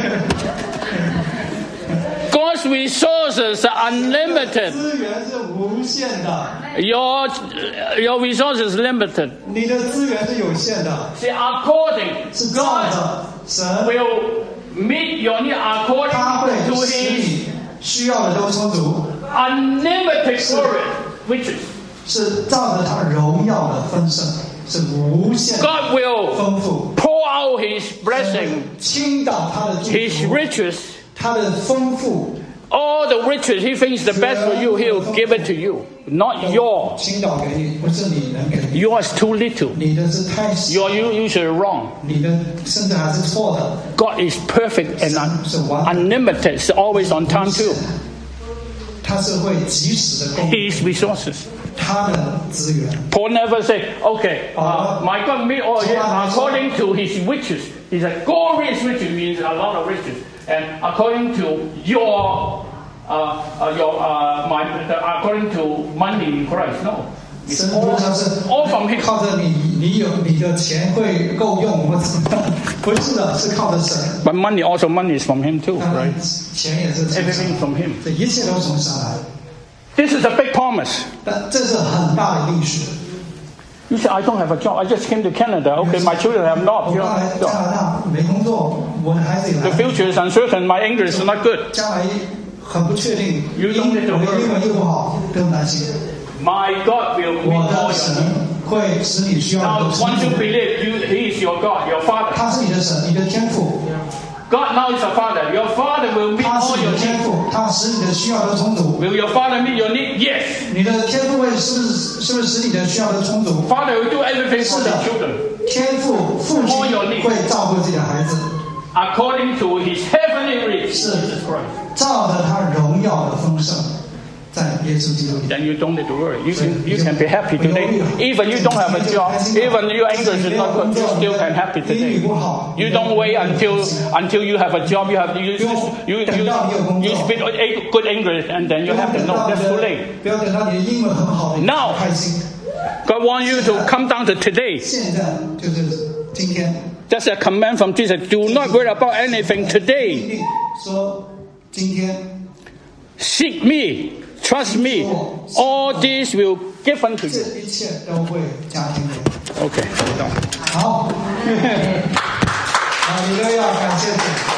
God's resources are unlimited. 资源是无限的， Your your resources limited. 你的资源是有限的， See, according 是照 God 着神， will meet your need 他 according 会 to 使 His 你需要的都充足， unlimited glory, which is 是照着他荣耀的丰盛，是无限 God will 丰富， pour out His blessing, 倾倒他的祝 His 福， riches, 他的丰富， all the riches He thinks the best for you. He will give it to you, not yours. 倾倒给你，不是你能给的， Yours too little. 你的是太少， Your you usually wrong. 你的甚至还是错的。 God is perfect and un- 是完美 unlimited. It's always on time too. 他是会及时的供 His resources. 他的资源。 Paul never say, okay, uh, my God meet all you according to His riches. He said, glorious riches means a lot of riches. And according to your, uh, uh, your, uh, my, the, according to money in Christ. No. It's 神 all, 不是是 all from Him. 靠着你，你有你的钱会够用，或怎么样？不是的，是靠着神。 But money also money is from Him too, 当然 right? 钱也是从神 Everything from Him. 这一切都从神来的。 This is a big promise. 但这是很大的历史。 You say, I don't have a job. I just came to Canada. Okay, my children have 我 not. 刚来加 job. 拿大没工作，我的孩子也 The 来， future is uncertain. My English is not good. 将来很不确定， You 英 don't need to 我的 worry. 英文又不好，不用担心。 My God will meet 我 all 的 your 神 needs. 会使你需要 Now, 的充 once you 足。 believe, you, He is your God, your Father. 他是你的神，你的天赋， God now is a Father. Your Father will meet 他 all 是你 your 的天 needs. 赋，他使你的需要都充足。 Will your Father meet your need? Yes. 你的天赋会是不是是不是使你的需要都充足？ Father will do everything for his children 天赋父亲会照顾自己的孩子， according to His heavenly riches. 是 Jesus Christ. 照着他荣耀的丰盛，在耶稣基督里。 Then you don't need to worry. You can you can be happy today. Even you don't have a job, even your English is not good, you still can happy 英语 today. 不好， You don't wait until until you have a job. You have you you you, you, you speak a good English and then you 不要 have to 等 know. 到 That's 你 too 的 late. 不要等到你的英文很好了， Now 开心。 God wants you to come down to today. 现在就是今天， That's a command from Jesus. Do not worry about anything 命 today. 令说今天 Seek me, trust me. All this will give unto 这 you. 一切都会加添给你。 Okay. Done. 好，好， 哈利路亚，感谢主。